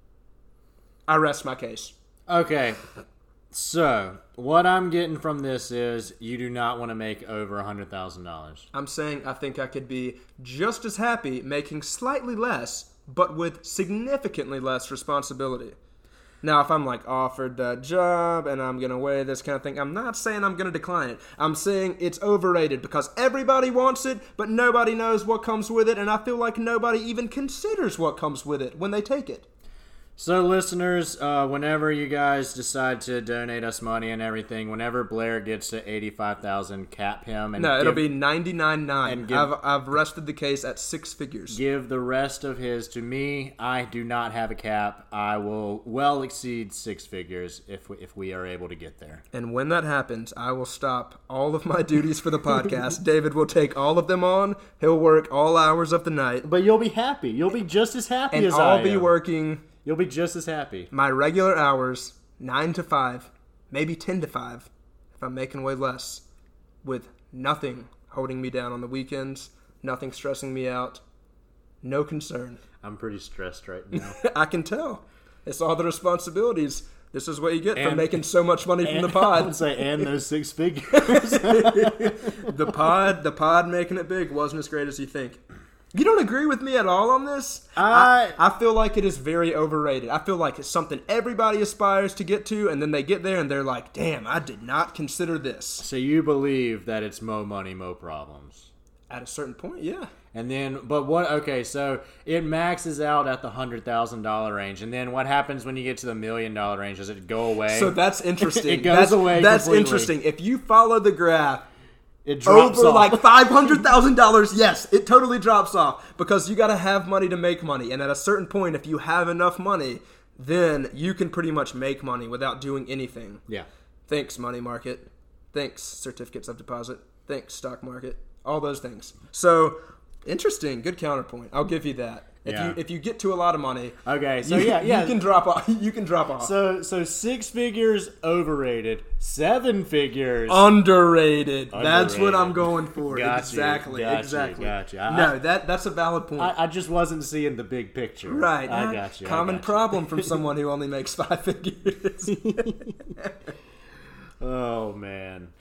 I rest my case. Okay. So, what I'm getting from this is you do not want to make over one hundred thousand dollars. I'm saying I think I could be just as happy making slightly less, but with significantly less responsibility. Now, if I'm like offered that job and I'm going to weigh this kind of thing, I'm not saying I'm going to decline it. I'm saying it's overrated because everybody wants it, but nobody knows what comes with it, and I feel like nobody even considers what comes with it when they take it. So, listeners, uh, whenever you guys decide to donate us money and everything, whenever Blair gets to eighty-five thousand, cap him. And No, it'll give, be ninety-nine nine. and give- I've, I've rested the case at six figures. give the rest of his to me. I do not have a cap. I will well exceed six figures if we, if we are able to get there. And when that happens, I will stop all of my duties for the podcast. David will take all of them on. He'll work all hours of the night. But you'll be happy. You'll be just as happy And as I'll I be am. working You'll be just as happy. my regular hours, nine to five, maybe ten to five, if I'm making way less, with nothing holding me down on the weekends, nothing stressing me out, no concern. I'm pretty stressed right now. I can tell. It's all the responsibilities. This is what you get for And- making so much money from and, the pod. I would say, and those six figures. The pod, the pod making it big wasn't as great as you think. You don't agree with me at all on this? I- I, I feel like it is very overrated. I feel like it's something everybody aspires to get to, and then they get there and they're like, damn, I did not consider this. So you believe that it's mo money, mo problems. At a certain point, yeah. And then, but what, okay, so it maxes out at the one hundred thousand dollars range. And then what happens when you get to the million dollar range? Does it go away? So that's interesting. It goes that's, away That's completely. interesting. If you follow the graph, it drops over off. like five hundred thousand dollars, yes, it totally drops off because you got to have money to make money. And at a certain point, if you have enough money, then you can pretty much make money without doing anything. Yeah. Thanks, money market. Thanks, certificates of deposit. Thanks, stock market. All those things. So, interesting. Good counterpoint. I'll give you that. If Yeah. you if you get to a lot of money, Okay, so you, yeah, yeah. you can drop off. You can drop off. So, so six figures overrated, seven figures Underrated. That's what Underrated. I'm going for. Got you, exactly. got you, exactly. got you. I- no, that that's a valid point. I, I just wasn't seeing the big picture. right. I uh, got you. I Common got you. problem from someone who only makes five figures. Oh man.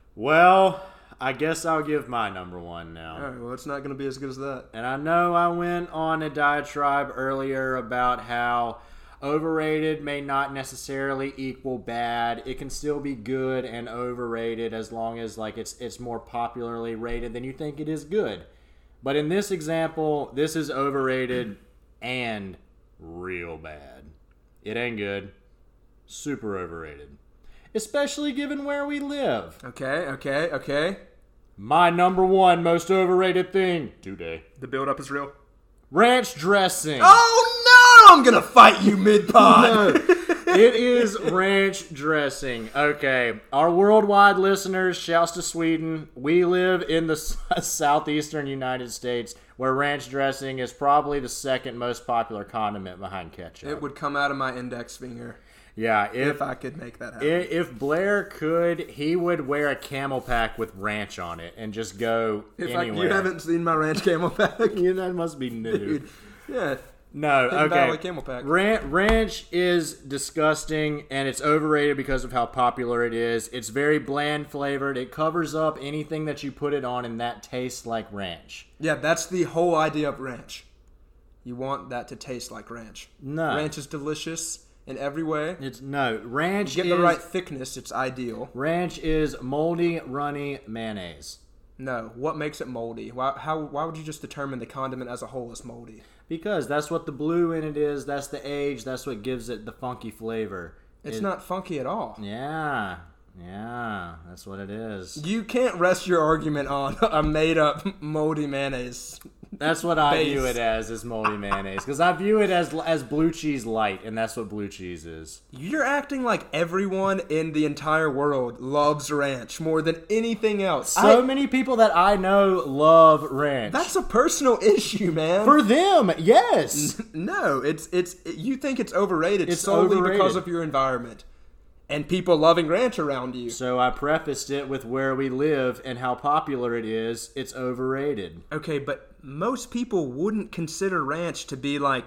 Well, I guess I'll give my number one now. All right. Well, it's not going to be as good as that. And I know I went on a diatribe earlier about how overrated may not necessarily equal bad. It can still be good and overrated as long as like it's it's more popularly rated than you think it is good. But in this example, this is overrated and real bad. It ain't good. Super overrated. Especially given where we live. Okay. Okay. Okay. My number one most overrated thing today. The build-up is real. Ranch dressing. Oh no! I'm gonna fight you mid-pod. It is ranch dressing. Okay, our worldwide listeners, shouts to Sweden. We live in the s- southeastern United States, where ranch dressing is probably the second most popular condiment behind ketchup. It would come out of my index finger yeah, if if I could make that happen. if, if Blair could, he would wear a camel pack with ranch on it and just go If I, anywhere. you haven't seen my ranch camel pack, Yeah, that must be new. dude. Yeah. No, Hidden okay. Valley Camel Pack. Ran- ranch is disgusting, and it's overrated because of how popular it is. It's very bland flavored. It covers up anything that you put it on, and that tastes like ranch. Yeah, that's the whole idea of ranch. You want that to taste like ranch. No, Ranch is delicious in every way. it's no ranch. Get is, the right thickness, it's ideal. Ranch is moldy, runny mayonnaise. No, what makes it moldy? Why, how, why would you just determine the condiment as a whole is moldy? Because that's what the blue in it is. That's the age. That's what gives it the funky flavor. It's It- not funky at all. Yeah, yeah, that's what it is. You can't rest your argument on a made-up moldy mayonnaise. That's what I Base. view it as, is moldy mayonnaise. Because I view it as as blue cheese light, and that's what blue cheese is. You're acting like everyone in the entire world loves ranch more than anything else. So I- many people that I know love ranch. that's a personal issue, man. for them, yes. No, it's it's you think it's overrated It's solely overrated. because of your environment and people loving ranch around you. So I prefaced it with where we live and how popular it is. It's overrated. Okay, but most people wouldn't consider ranch to be like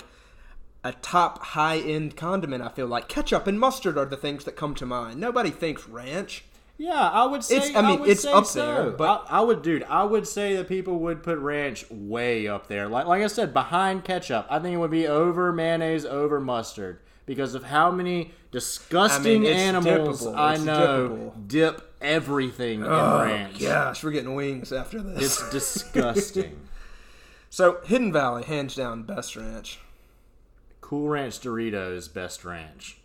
a top high-end condiment. I feel like ketchup and mustard are the things that come to mind. Nobody thinks ranch. Yeah, I would say. It's- I mean, would it's say up so. there, but- I, I would, dude. I would say that people would put ranch way up there. Like, like I said, behind ketchup. I think it would be over mayonnaise, over mustard, because of how many disgusting I mean, it's animals dippable. I It's know dippable. dip everything in Oh, ranch. gosh, we're getting wings after this. It's disgusting. So, Hidden Valley, hands down, best ranch. Cool Ranch Doritos, best ranch.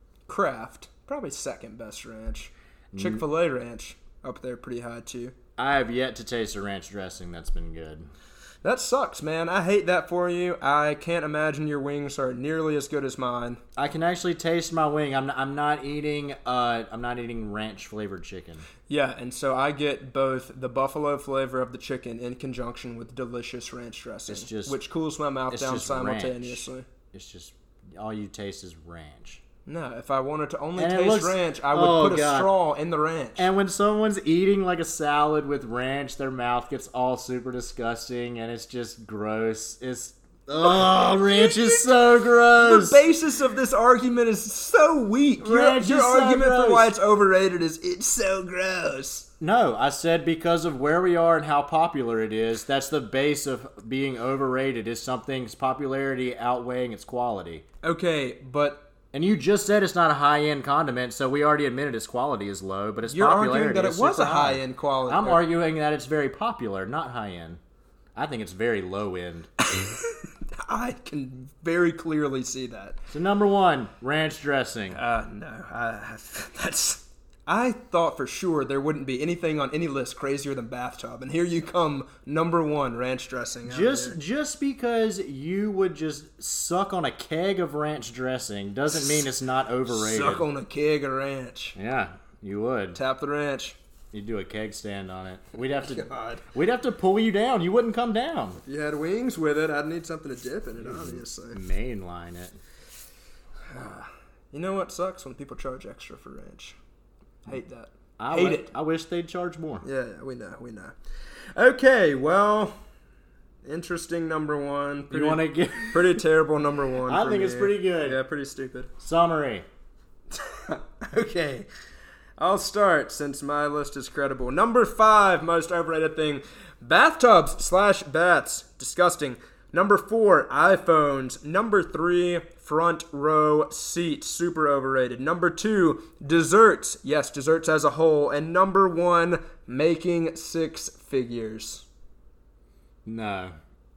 Kraft, probably second best ranch. Chick-fil-A ranch, up there pretty high too. I have yet to taste a ranch dressing that's been good. That sucks, man. I hate that for you. I can't imagine your wings are nearly as good as mine. I can actually taste my wing. I'm I'm not eating uh I'm not eating ranch flavored chicken. Yeah, and so I get both the buffalo flavor of the chicken in conjunction with delicious ranch dressing, It's just- which cools my mouth it's down just simultaneously. ranch. It's just all you taste is ranch. No, if I wanted to only And it taste looks- ranch, I would oh, put a God. straw in the ranch. And when someone's eating like a salad with ranch, their mouth gets all super disgusting and it's just gross. It's oh, ranch is so the gross. basis of this argument is so weak. Your, Ranch your is so argument for gross. why it's overrated is it's so gross. No, I said because of where we are and how popular it is, that's the base of being overrated, is something's popularity outweighing its quality. Okay, but And you just said it's not a high-end condiment, so we already admitted its quality is low, but its you're popularity arguing that is it was super a high-end quality. I'm arguing that it's very popular, not high-end. I think it's very low end. I can very clearly see that. So number one, ranch dressing. Uh, no, I, that's. I thought for sure there wouldn't be anything on any list crazier than bathtub, and here you come, number one, ranch dressing. Just just because you would just suck on a keg of ranch dressing doesn't mean it's not overrated. Suck on a keg of ranch. Yeah, you would. Tap the ranch. You'd do a keg stand on it. We'd have to. God. We'd have to pull you down. You wouldn't come down. If you had wings with it, I'd need something to dip in it, obviously. Mainline it. You know what sucks when people charge extra for ranch? Hate that. I Hate w- it. I wish they'd charge more. Yeah, yeah, we know, we know. Okay, well, interesting number one. Pretty, You want to get pretty terrible number one. I for think me. it's pretty good. Yeah, pretty stupid. Summary. Okay, I'll start since my list is credible. Number five, most overrated thing: bathtubs slash bats. Disgusting. Number four, iPhones. Number three, front row seats. Super overrated. Number two, desserts. Yes, desserts as a whole. And number one, making six figures. No.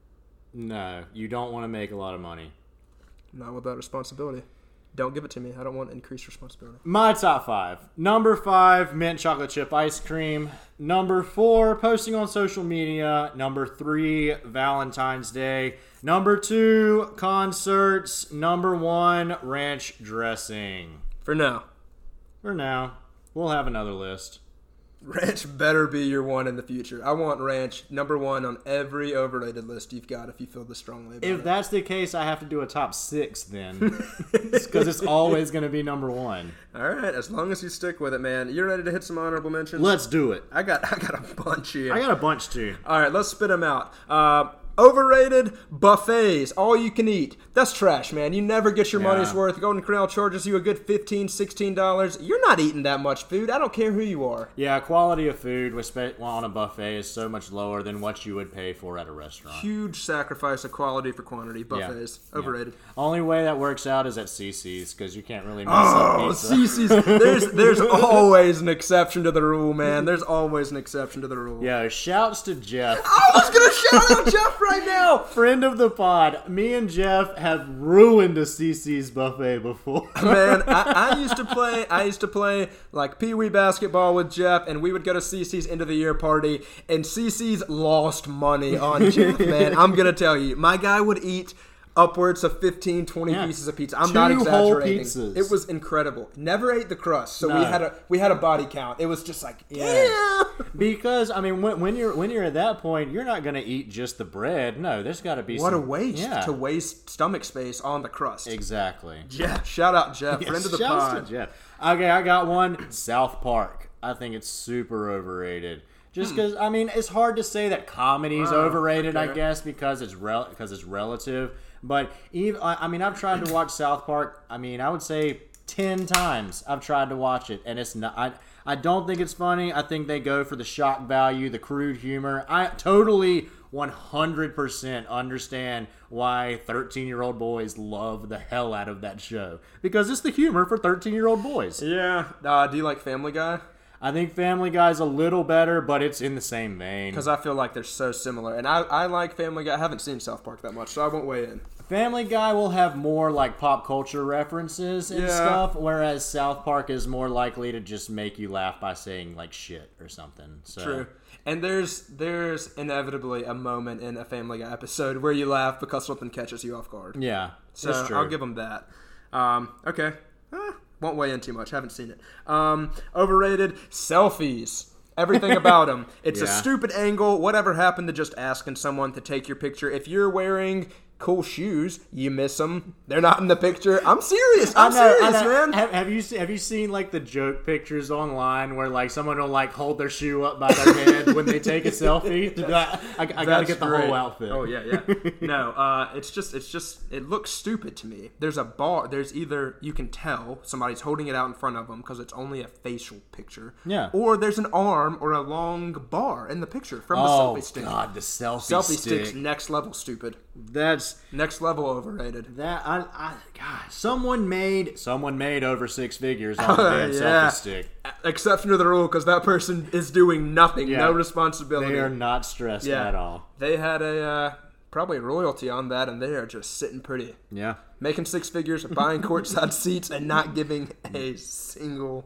No. You don't want to make a lot of money. Not without responsibility. Don't give it to me. I don't want increased responsibility. My top five. Number five, mint chocolate chip ice cream. Number four, posting on social media. Number three, Valentine's Day. Number two, concerts. Number one, ranch dressing. For now. For now. We'll have another list. Ranch better be your one in the future. I want ranch number one on every overrated list you've got if you feel this strongly about If it. that's the case, I have to do a top six then. Because it's always going to be number one. All right, as long as you stick with it, man. You ready to hit some honorable mentions? Let's do it. I got I got a bunch here. I got a bunch too. All right, let's spit them out. Uh, overrated buffets, all you can eat. That's trash, man. You never get your Yeah. money's worth. Golden Corral charges you a good fifteen dollars, sixteen dollars. You're not eating that much food. I don't care who you are. Yeah, quality of food with spe- on a buffet is so much lower than what you would pay for at a restaurant. Huge sacrifice of quality for quantity. Buffets, Yeah. overrated. Only way that works out is at C C's because you can't really mess Oh, up pizza. C C's. There's there's always an exception to the rule, man. There's always an exception to the rule. Yo, shouts to Jeff, I was gonna shout out Jeff right now. friend of the pod. Me and Jeff have ruined a C C's buffet before. Man, I, I used to play. I used to play like pee wee basketball with Jeff, and we would go to C C's end of the year party, and C C's lost money on Jeff. Man, I'm gonna tell you, my guy would eat upwards of fifteen, twenty Yeah. pieces of pizza. I'm Two not whole exaggerating. pizzas. It was incredible. Never ate the crust, so we No. had a we had a body count. It was just like, Yeah. yeah. Because I mean, when, when you're when you're at that point, you're not gonna eat just the bread. No, there's got to be What some, a waste Yeah, to waste stomach space on the crust. exactly. Yeah, shout out Jeff, friend of the Shouts to pod. Jeff. Okay, I got one. South Park. I think it's super overrated. Just because I mean, it's hard to say that comedy's Oh, overrated. I okay. guess because it's rel- because it's relative. But even I I mean, I've tried to watch South Park. I mean, I would say ten times I've tried to watch it, and it's not. I I don't think it's funny. I think they go for the shock value, the crude humor. I totally one hundred percent understand why thirteen-year-old boys love the hell out of that show because it's the humor for thirteen-year-old boys. Yeah. Uh, do you like Family Guy? I think Family Guy's a little better, but it's in the same vein. Because I feel like they're so similar. And I, I like Family Guy. I haven't seen South Park that much, so I won't weigh in. Family Guy will have more like pop culture references and Yeah. stuff, whereas South Park is more likely to just make you laugh by saying like shit or something. So. True. And there's there's inevitably a moment in a Family Guy episode where you laugh because something catches you off guard. Yeah, So that's true. I'll give them that. Um, okay. Eh, won't weigh in too much. Haven't seen it. Um, overrated selfies. Everything about them. It's a Yeah. stupid angle. Whatever happened to just asking someone to take your picture? If you're wearing cool shoes, you miss them. They're not in the picture. I'm serious. I'm I know, serious, I know. man. Have, have you se- have you seen like the joke pictures online where like someone will like hold their shoe up by their head when they take a selfie? To be like, I, I gotta That's get the great. whole outfit. Oh yeah, yeah. No, uh, it's just, it's just, it looks stupid to me. There's a bar. There's either you can tell somebody's holding it out in front of them because it's only a facial picture. Yeah. Or there's an arm or a long bar in the picture from the Oh selfie stick. god, the selfie, Selfie stick. stick's next level stupid. That's Next level overrated. that. I, I God, someone made someone made over six figures on the damn Yeah. selfie stick. exception to the rule because that person is doing nothing, Yeah. no responsibility. They are not stressed Yeah. at all. They had a uh, probably a royalty on that, and they are just sitting pretty, Yeah. making six figures, buying courtside seats, and not giving a single.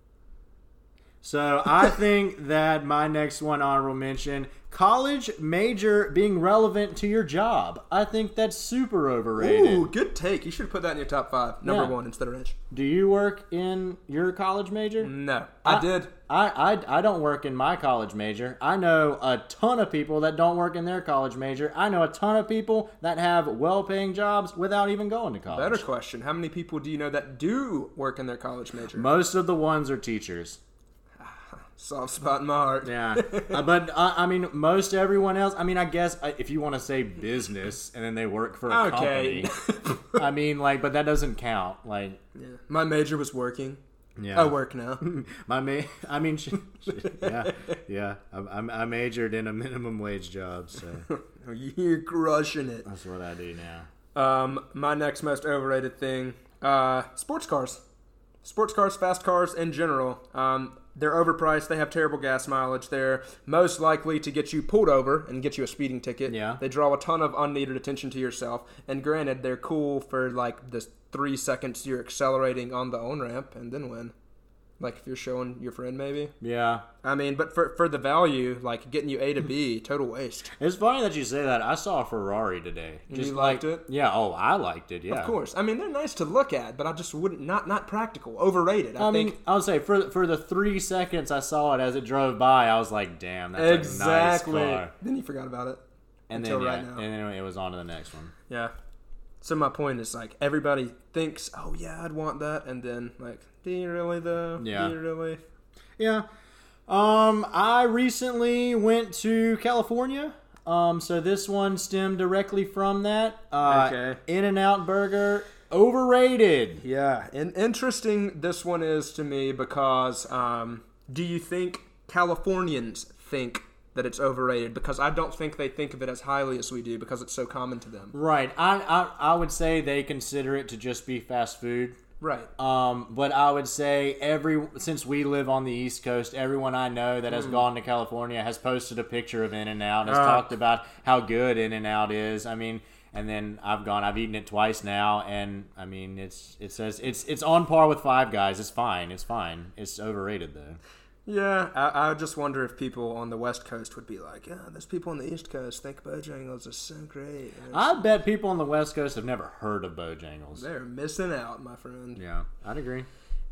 So I think that my next one honorable mention, college major being relevant to your job. I think that's super overrated. Ooh, good take. You should put that in your top five. Number Yeah. one instead of Rich. Do you work in your college major? No, I, I- did. I, I, I don't work in my college major. I know a ton of people that don't work in their college major. I know a ton of people that have well-paying jobs without even going to college. Better question. How many people do you know that do work in their college major? Most of the ones are teachers. Soft spot in my heart. Yeah, uh, but uh, I mean, most everyone else. I mean, I guess uh, if you want to say business and then they work for a Okay. company, I mean, like, but that doesn't count. Like, Yeah. My major was working. yeah, I work now. my ma- I mean, sh- sh- yeah, yeah. I, I I majored in a minimum wage job, so You're crushing it. that's what I do now. Um, my next most overrated thing, uh, sports cars. Sports cars, fast cars in general. Um, they're overpriced. They have terrible gas mileage. They're most likely to get you pulled over and get you a speeding ticket. Yeah. They draw a ton of unneeded attention to yourself. And granted, they're cool for like the three seconds you're accelerating on the on ramp, and then when, like if you're showing your friend maybe. Yeah, I mean, but for for the value, like getting you A to B, total waste. it's funny that you say that. I saw a Ferrari today. You Just liked like, it? Yeah. Oh, I liked it. Yeah. Of course. I mean, they're nice to look at, but I just wouldn't. Not not practical. Overrated. I, I think. mean, I would say for for the three seconds I saw it as it drove by, I was like, "Damn, that's Exactly. a nice car." Then you forgot about it. And Until then yeah, right now. and then it was on to the next one. Yeah. So my point is like everybody thinks, oh yeah, I'd want that, and then like, do you really though? Yeah. Do you really? Yeah. Um, I recently went to California. Um, so this one stemmed directly from that. Uh, Okay. In-N-Out Burger, overrated. Yeah. And interesting this one is to me because um, do you think Californians think that it's overrated? Because I don't think they think of it as highly as we do because it's so common to them. Right. I, I I would say they consider it to just be fast food. Right. Um, but I would say every since we live on the East Coast, everyone I know that has gone to California has posted a picture of In-N-Out and has Ah. talked about how good In-N-Out is. I mean, and then I've gone, I've eaten it twice now, and I mean, it's it says it's it's on par with Five Guys. It's fine. It's fine. It's overrated though. Yeah, I, I just wonder if people on the West Coast would be like, yeah, those people on the East Coast think Bojangles is so great. And I bet people on the West Coast have never heard of Bojangles. they're missing out, my friend. Yeah, I'd agree.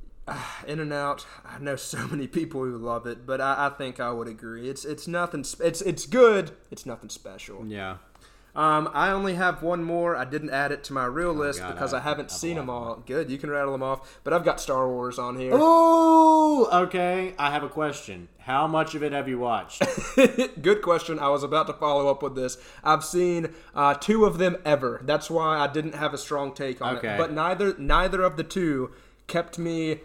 In-N-Out, I know so many people who love it, but I, I think I would agree. It's it's nothing. sp- It's it's good. It's nothing special. Yeah. Um, I only have one more. I didn't add it to my real list God, because I, I- haven't I've seen them lost all. Good, you can rattle them off. But I've got Star Wars on here. Oh, okay. I have a question. How much of it have you watched? Good question. I was about to follow up with this. I've seen uh, two of them ever. That's why I didn't have a strong take on Okay. it. But neither neither of the two kept me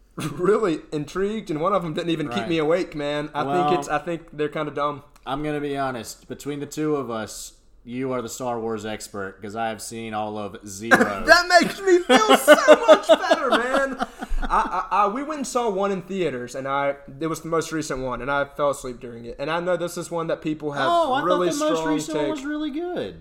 really intrigued, and one of them didn't even keep Right. me awake. Man, I Well- think it's I think they're kind of dumb. I'm gonna be honest. Between the two of us, you are the Star Wars expert because I have seen all of zero. That makes me feel so much better, man. I, I, I we went and saw one in theaters, and I it was the most recent one, and I fell asleep during it. And I know this is one that people have oh, I really thought the most strong recent take. one was really good.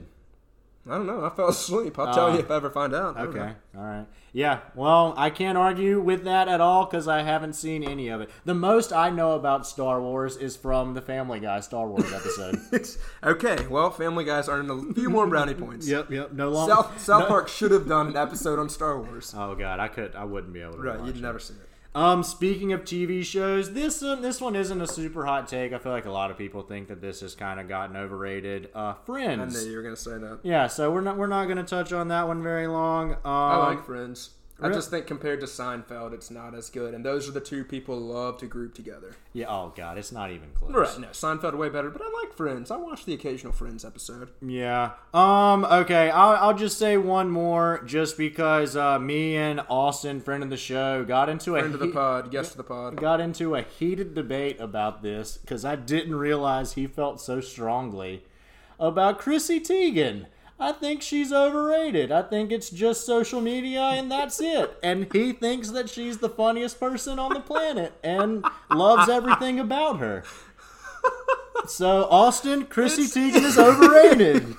I don't know. I fell asleep. I'll tell Uh, you if I ever find out. I don't Okay, know. all right. Yeah, well, I can't argue with that at all because I haven't seen any of it. The most I know about Star Wars is from the Family Guy Star Wars episode. Okay, well, Family Guy's earned a few more brownie points. yep, yep. No longer. South South Park should have done an episode on Star Wars. Oh God, I could. I wouldn't be able to. Right, watch you'd it. never seen it. Um, speaking of T V shows, this um, this one isn't a super hot take. I feel like a lot of people think that this has kind of gotten overrated. Uh, I Friends. knew you were gonna say that. Yeah, so we're not we're not gonna touch on that one very long. Um, I like Friends. I re- just think compared to Seinfeld, it's not as good, and those are the two people love to group together. Yeah. Oh God, it's not even close. Right? No, Seinfeld way better, but I like Friends. I watch the occasional Friends episode. Yeah. Um. Okay. I'll I'll just say one more, just because uh, me and Austin, friend of the show, got into a Friend of the he- pod, guest of the pod. got into a heated debate about this because I didn't realize he felt so strongly about Chrissy Teigen. I think she's overrated. I think it's just social media and that's it. And he thinks that she's the funniest person on the planet and loves everything about her. So, Austin, Chrissy it's... Teigen is overrated.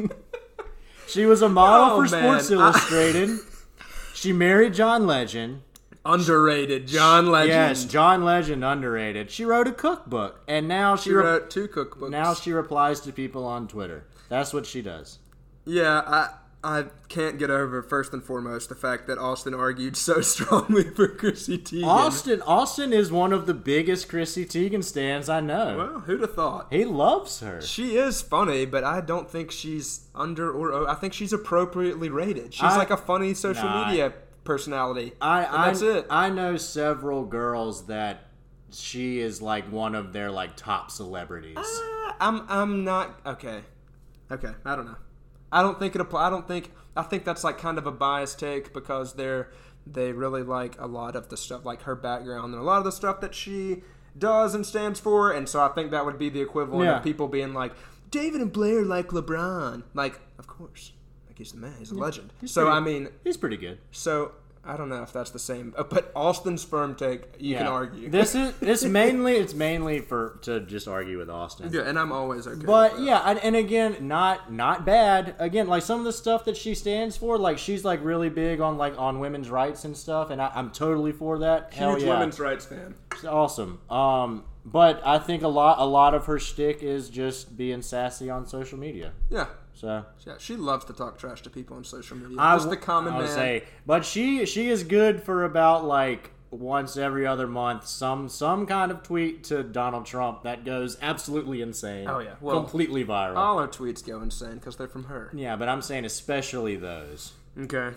She was a model oh, for man. Sports Illustrated. I... She married John Legend. Underrated. John Legend. Yes, John Legend, underrated. She wrote a cookbook, and now she, she re- wrote two cookbooks. Now she replies to people on Twitter. That's what she does. Yeah, I I can't get over, first and foremost, the fact that Austin argued so strongly for Chrissy Teigen. Austin Austin is one of the biggest Chrissy Teigen stans I know. Well, who'd have thought? He loves her. She is funny, but I don't think she's under or I think she's appropriately rated. She's I, like a funny social nah, media personality. I, and that's I, it. I know several girls that she is like one of their like top celebrities. Uh, I'm I'm not okay. Okay, I don't know. I don't think it apply. I don't think. I think that's like kind of a biased take because they're they really like a lot of the stuff, like her background and a lot of the stuff that she does and stands for, and so I think that would be the equivalent yeah. of people being like, David and Blair like LeBron. Like, of course, like he's the man. He's a yeah, legend. He's so pretty, I mean, he's pretty good. So. I don't know if that's the same, but Austin's firm take, you yeah. can argue. This is it's mainly it's mainly for to just argue with Austin. Yeah, and I'm always okay. But with that. yeah, and, and again, not not bad. Again, like some of the stuff that she stands for, like she's like really big on like on women's rights and stuff, and I, I'm totally for that. Huge Hell yeah. women's rights fan. It's awesome. Um, but I think a lot a lot of her shtick is just being sassy on social media. Yeah. So yeah, she loves to talk trash to people on social media. I, Just the common I would man. Say, but she she is good for about like once every other month, some some kind of tweet to Donald Trump that goes absolutely insane. Oh yeah, well, completely viral. All her tweets go insane because they're from her. Yeah, but I'm saying especially those. Okay.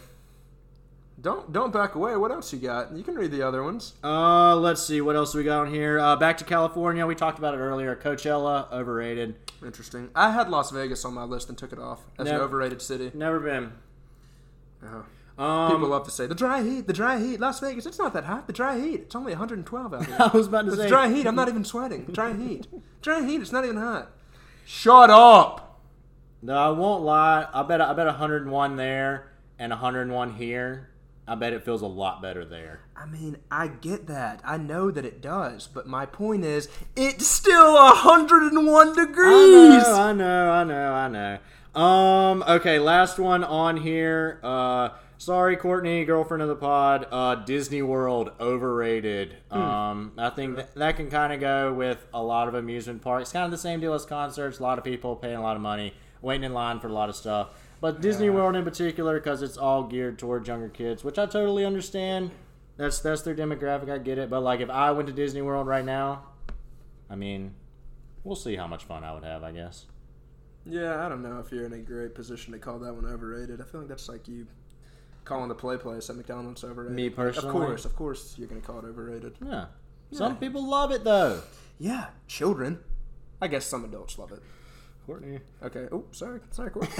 Don't don't back away. What else you got? You can read the other ones. Uh, let's see what else we got on here. Uh, back to California. We talked about it earlier. Coachella, overrated. Interesting. I had Las Vegas on my list and took it off as never, an overrated city. Never been. Oh. Um, People love to say the dry heat, the dry heat. Las Vegas, it's not that hot. The dry heat, it's only one hundred twelve out here. I was about to it's say dry heat. I'm not even sweating. Dry heat, dry heat. It's not even hot. Shut up. No, I won't lie. I bet I bet one hundred one there and one hundred one here. I bet it feels a lot better there. I mean, I get that. I know that it does. But my point is, it's still one hundred one degrees. I know, I know, I know, I know. Um, okay, last one on here. Uh, sorry, Courtney, girlfriend of the pod. Uh, Disney World, overrated. Hmm. Um, I think that, that can kind of go with a lot of amusement parks. Kind of the same deal as concerts. A lot of people paying a lot of money, waiting in line for a lot of stuff. But Disney yeah. World in particular, because it's all geared towards younger kids, which I totally understand. That's that's their demographic. I get it. But like, if I went to Disney World right now, I mean, we'll see how much fun I would have, I guess. Yeah, I don't know if you're in a great position to call that one overrated. I feel like that's like you calling the play place at McDonald's overrated. Me personally, of course, of course, you're gonna call it overrated. Yeah, yeah. Some people love it though. Yeah, children. I guess some adults love it. Courtney. Okay. Oh, sorry. Sorry, Courtney.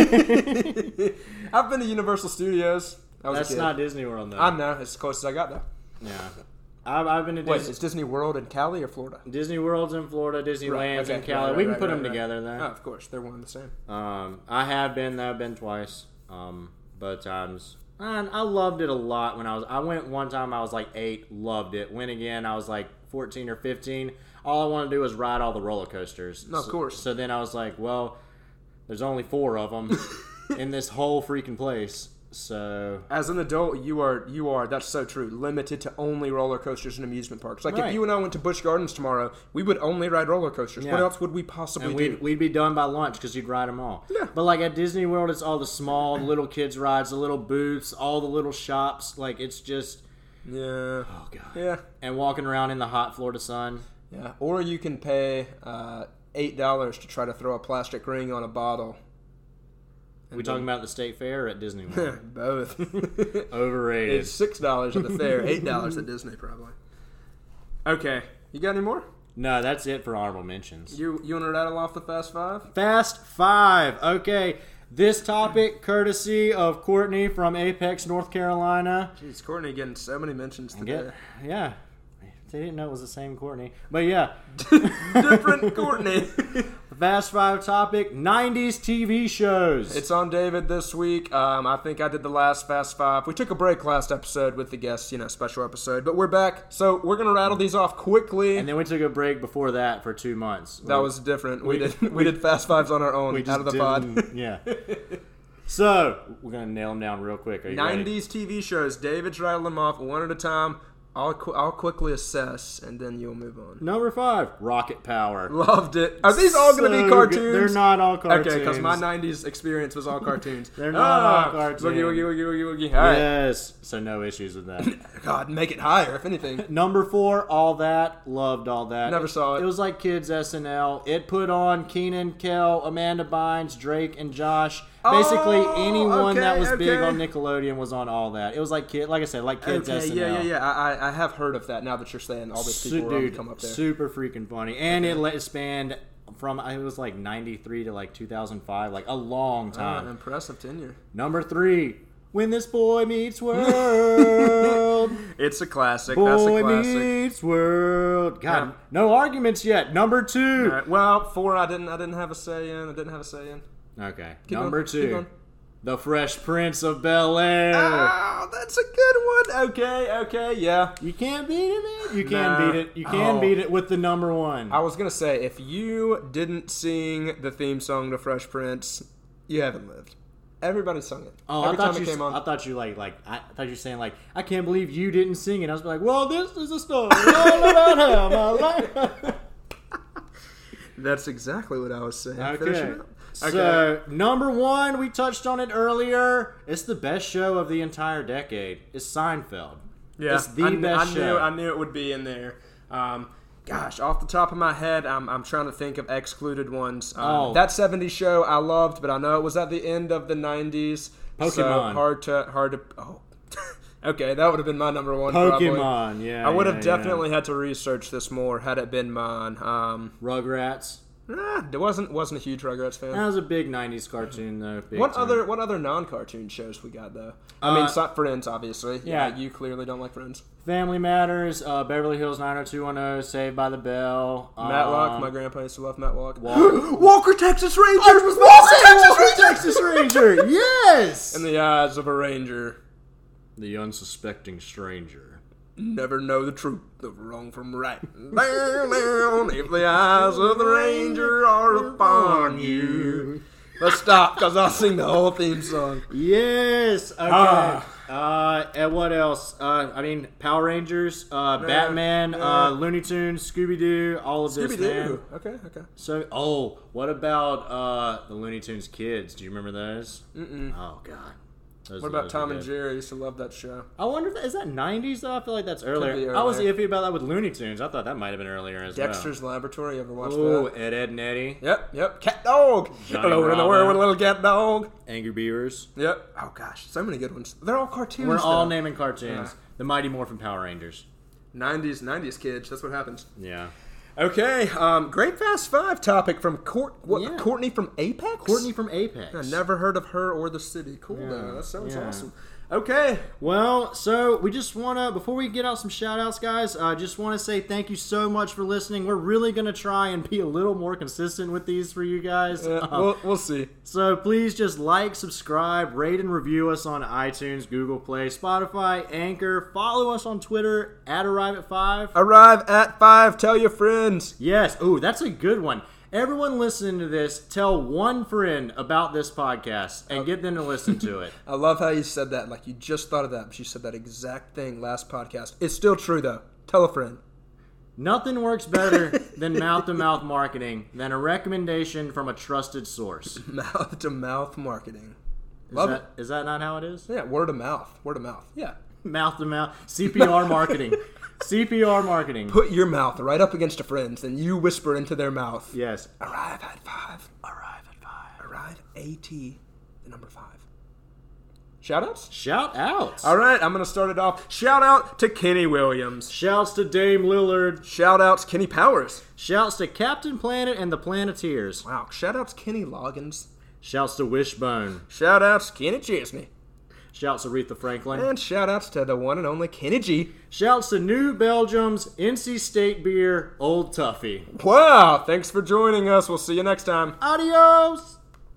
I've been to Universal Studios. I was That's not Disney World, though. I know. It's as close as I got, though. Yeah. I've, I've been to Wait, Disney. is Disney World in Cali or Florida? Disney World's in Florida. Disneyland's right, okay, in Cali. Right, right, we can right, put right, them right. together there. Oh, of course. They're one and the same. Um, I have been, though. I've been twice. Um, both times. And I loved it a lot when I was... I went one time, I was like eight. Loved it. Went again, I was like fourteen or fifteen. All I wanted to do was ride all the roller coasters. No, of so, course. So then I was like, well... There's only four of them in this whole freaking place. So as an adult, you are you are that's so true. Limited to only roller coasters and amusement parks. Like right. if you and I went to Busch Gardens tomorrow, we would only ride roller coasters. Yeah. What else would we possibly and do? We'd, we'd be done by lunch because you'd ride them all. Yeah. But like at Disney World, it's all the small little kids rides, the little booths, all the little shops. Like it's just yeah. Oh god. Yeah. And walking around in the hot Florida sun. Yeah. Or you can pay uh, eight dollars to try to throw a plastic ring on a bottle. Are we talking about the state fair or at Disney World? Both. Overrated. It's six dollars at the fair, eight dollars at Disney probably. Okay. You got any more? No, that's it for honorable mentions. You you want to rattle off the Fast Five? Fast Five. Okay. This topic, courtesy of Courtney from Apex, North Carolina. Jeez, Courtney getting so many mentions today. Get, yeah. They didn't know it was the same Courtney. But yeah. Different Courtney. Fast Five topic, nineties T V shows. It's on David this week. Um, I think I did the last Fast Five. We took a break last episode with the guests, you know, special episode. But we're back, so we're going to rattle these off quickly. And then we took a break before that for two months. That was different. We, we did we did Fast Fives on our own, we just out of the pod. Yeah. So, we're going to nail them down real quick. Are you nineties ready? T V shows. David's rattling them off one at a time. I'll qu- I'll quickly assess, and then you'll move on. Number five, Rocket Power. Loved it. Are these all going to So be cartoons? good. They're not all cartoons. Okay, because my nineties experience was all cartoons. They're not ah, all cartoons. Woogie, woogie, woogie, woogie, woogie. All right. Yes. So no issues with that. God, make it higher, if anything. Number four, All That. Loved All That. Never saw it. It was like kids S N L. It put on Keenan, Kel, Amanda Bynes, Drake, and Josh. Basically, Oh, anyone okay, that was big okay. on Nickelodeon was on All That. It was like kid, like I said, like kids Okay, S N L. yeah, yeah, yeah. I, I- I have heard of that now that you're saying all these Su- people were dude, to come up there. super freaking funny, and it let it spanned from I think it was like ninety-three to like two thousand five, like a long Ah, time. impressive tenure. Number three, When This Boy Meets World. It's a classic. Boy That's a classic. Meets World. God, Yeah. no arguments yet. Number two. All right, well, four I didn't I didn't have a say in. I didn't have a say in. Okay. Keep Number going, keep two. going. The Fresh Prince of Bel-Air. Oh, that's a good one. Okay, okay, yeah. You can't beat it, man. You can Nah. beat it. You can Oh. beat it with the number one. I was gonna say, if you didn't sing the theme song to Fresh Prince, you haven't lived. Everybody sung it. Oh, Every I thought time you. it came on. I thought you like like. I thought you were saying like. I can't believe you didn't sing it. I was like, well, this is a story all about how my life. That's exactly what I was saying. Finish Okay. it up. Okay. So number one, we touched on it earlier. It's the best show of the entire decade. It's Seinfeld. Yeah, It's the I, kn- best I knew show. I knew it would be in there. Um, gosh, off the top of my head, I'm, I'm trying to think of excluded ones. Um, Oh. That seventies show I loved, but I know it was at the end of the nineties. So Pokemon. hard to hard to. Oh, okay, that would have been my number one. Probably. Pokemon, yeah. I would have yeah, yeah. definitely had to research this more had it been mine. Um, Rugrats. nah, it wasn't wasn't a huge Rugrats fan. That was a big nineties cartoon, though. Big What time. other what other non-cartoon shows we got though? I mean, Uh, so- Friends, obviously. Yeah. yeah. you clearly don't like Friends. Family Matters, uh, Beverly Hills nine oh two one oh, Saved by the Bell. Matlock. um, My grandpa used to love Matlock. Walker, Walker, Texas Ranger. I was Walker, Texas Ranger. Yes. In the eyes of a ranger, The unsuspecting stranger. never know the truth of wrong from right. Down, down, if the eyes of the ranger are upon you. Let's stop, because I'll sing the whole theme song. Yes. Okay. Ah. Uh, and what else? Uh, I mean, Power Rangers, uh, Batman, yeah. uh, Looney Tunes, Scooby Doo, all of this. Man. Scooby-Doo. Okay, okay. So, oh, what about uh, the Looney Tunes kids? Do you remember those? Mm-mm. Oh God. Those, What about those Tom were and good. Jerry? I used to love that show. I wonder if that, is that nineties though? I feel like that's earlier. be I was earlier. iffy about that with Looney Tunes. I thought that might have been earlier as Dexter's Laboratory. You ever watched well. Oh, that? Ed, Ed, and Eddie, Yep, yep. Cat Dog. Johnny Hello in the Bravo. world with a little cat dog. Angry Beavers. Yep. Oh gosh, so many good ones. They're all cartoons. We're all though. naming cartoons. Yeah. The Mighty Morphin Power Rangers. nineties, nineties kids. That's what happens. Yeah. Okay, um, great Fast Five topic from Court. What? Yeah. Courtney from Apex. Courtney from Apex. I never heard of her or the city. Cool, Yeah, though. That sounds yeah. awesome. Okay, Well, so we just want to, before we get out some shout outs, guys, I uh, just want to say thank you so much for listening. We're really going to try and be a little more consistent with these for you guys. uh, Um, we'll we'll see. So please just like, subscribe, rate, and review us on iTunes, Google Play, Spotify, Anchor. Follow us on Twitter at Arrive at five. Arrive at five. Tell your friends. Yes. Ooh, that's a good one. Everyone listening to this, tell one friend about this podcast and get them to listen to it. I love how you said that. Like you just thought of that. But you said that exact thing last podcast. It's still true though. Tell a friend. Nothing works better than mouth-to-mouth marketing than a recommendation from a trusted source. Mouth to mouth marketing. Is Love that, is that not how it is? it. Yeah, word of mouth. Word of mouth. Yeah. Mouth-to-mouth. C P R marketing. C P R marketing. Put your mouth right up against a friend's, and you whisper into their mouth. Yes. Arrive at five. Arrive at five. Arrive at the number five. Shoutouts? Shout out. All right, I'm going to start it off. Shout out to Kenny Williams. Shouts to Dame Lillard. Shout outs Kenny Powers. Shouts to Captain Planet and the Planeteers. Wow. Shout outs Kenny Loggins. Shouts to Wishbone. Shout outs Kenny Chesney. Shouts to Aretha Franklin. And shout outs to the one and only Kenny G. Shouts to New Belgium's N C State beer, Old Tuffy. Wow, thanks for joining us. We'll see you next time. Adios!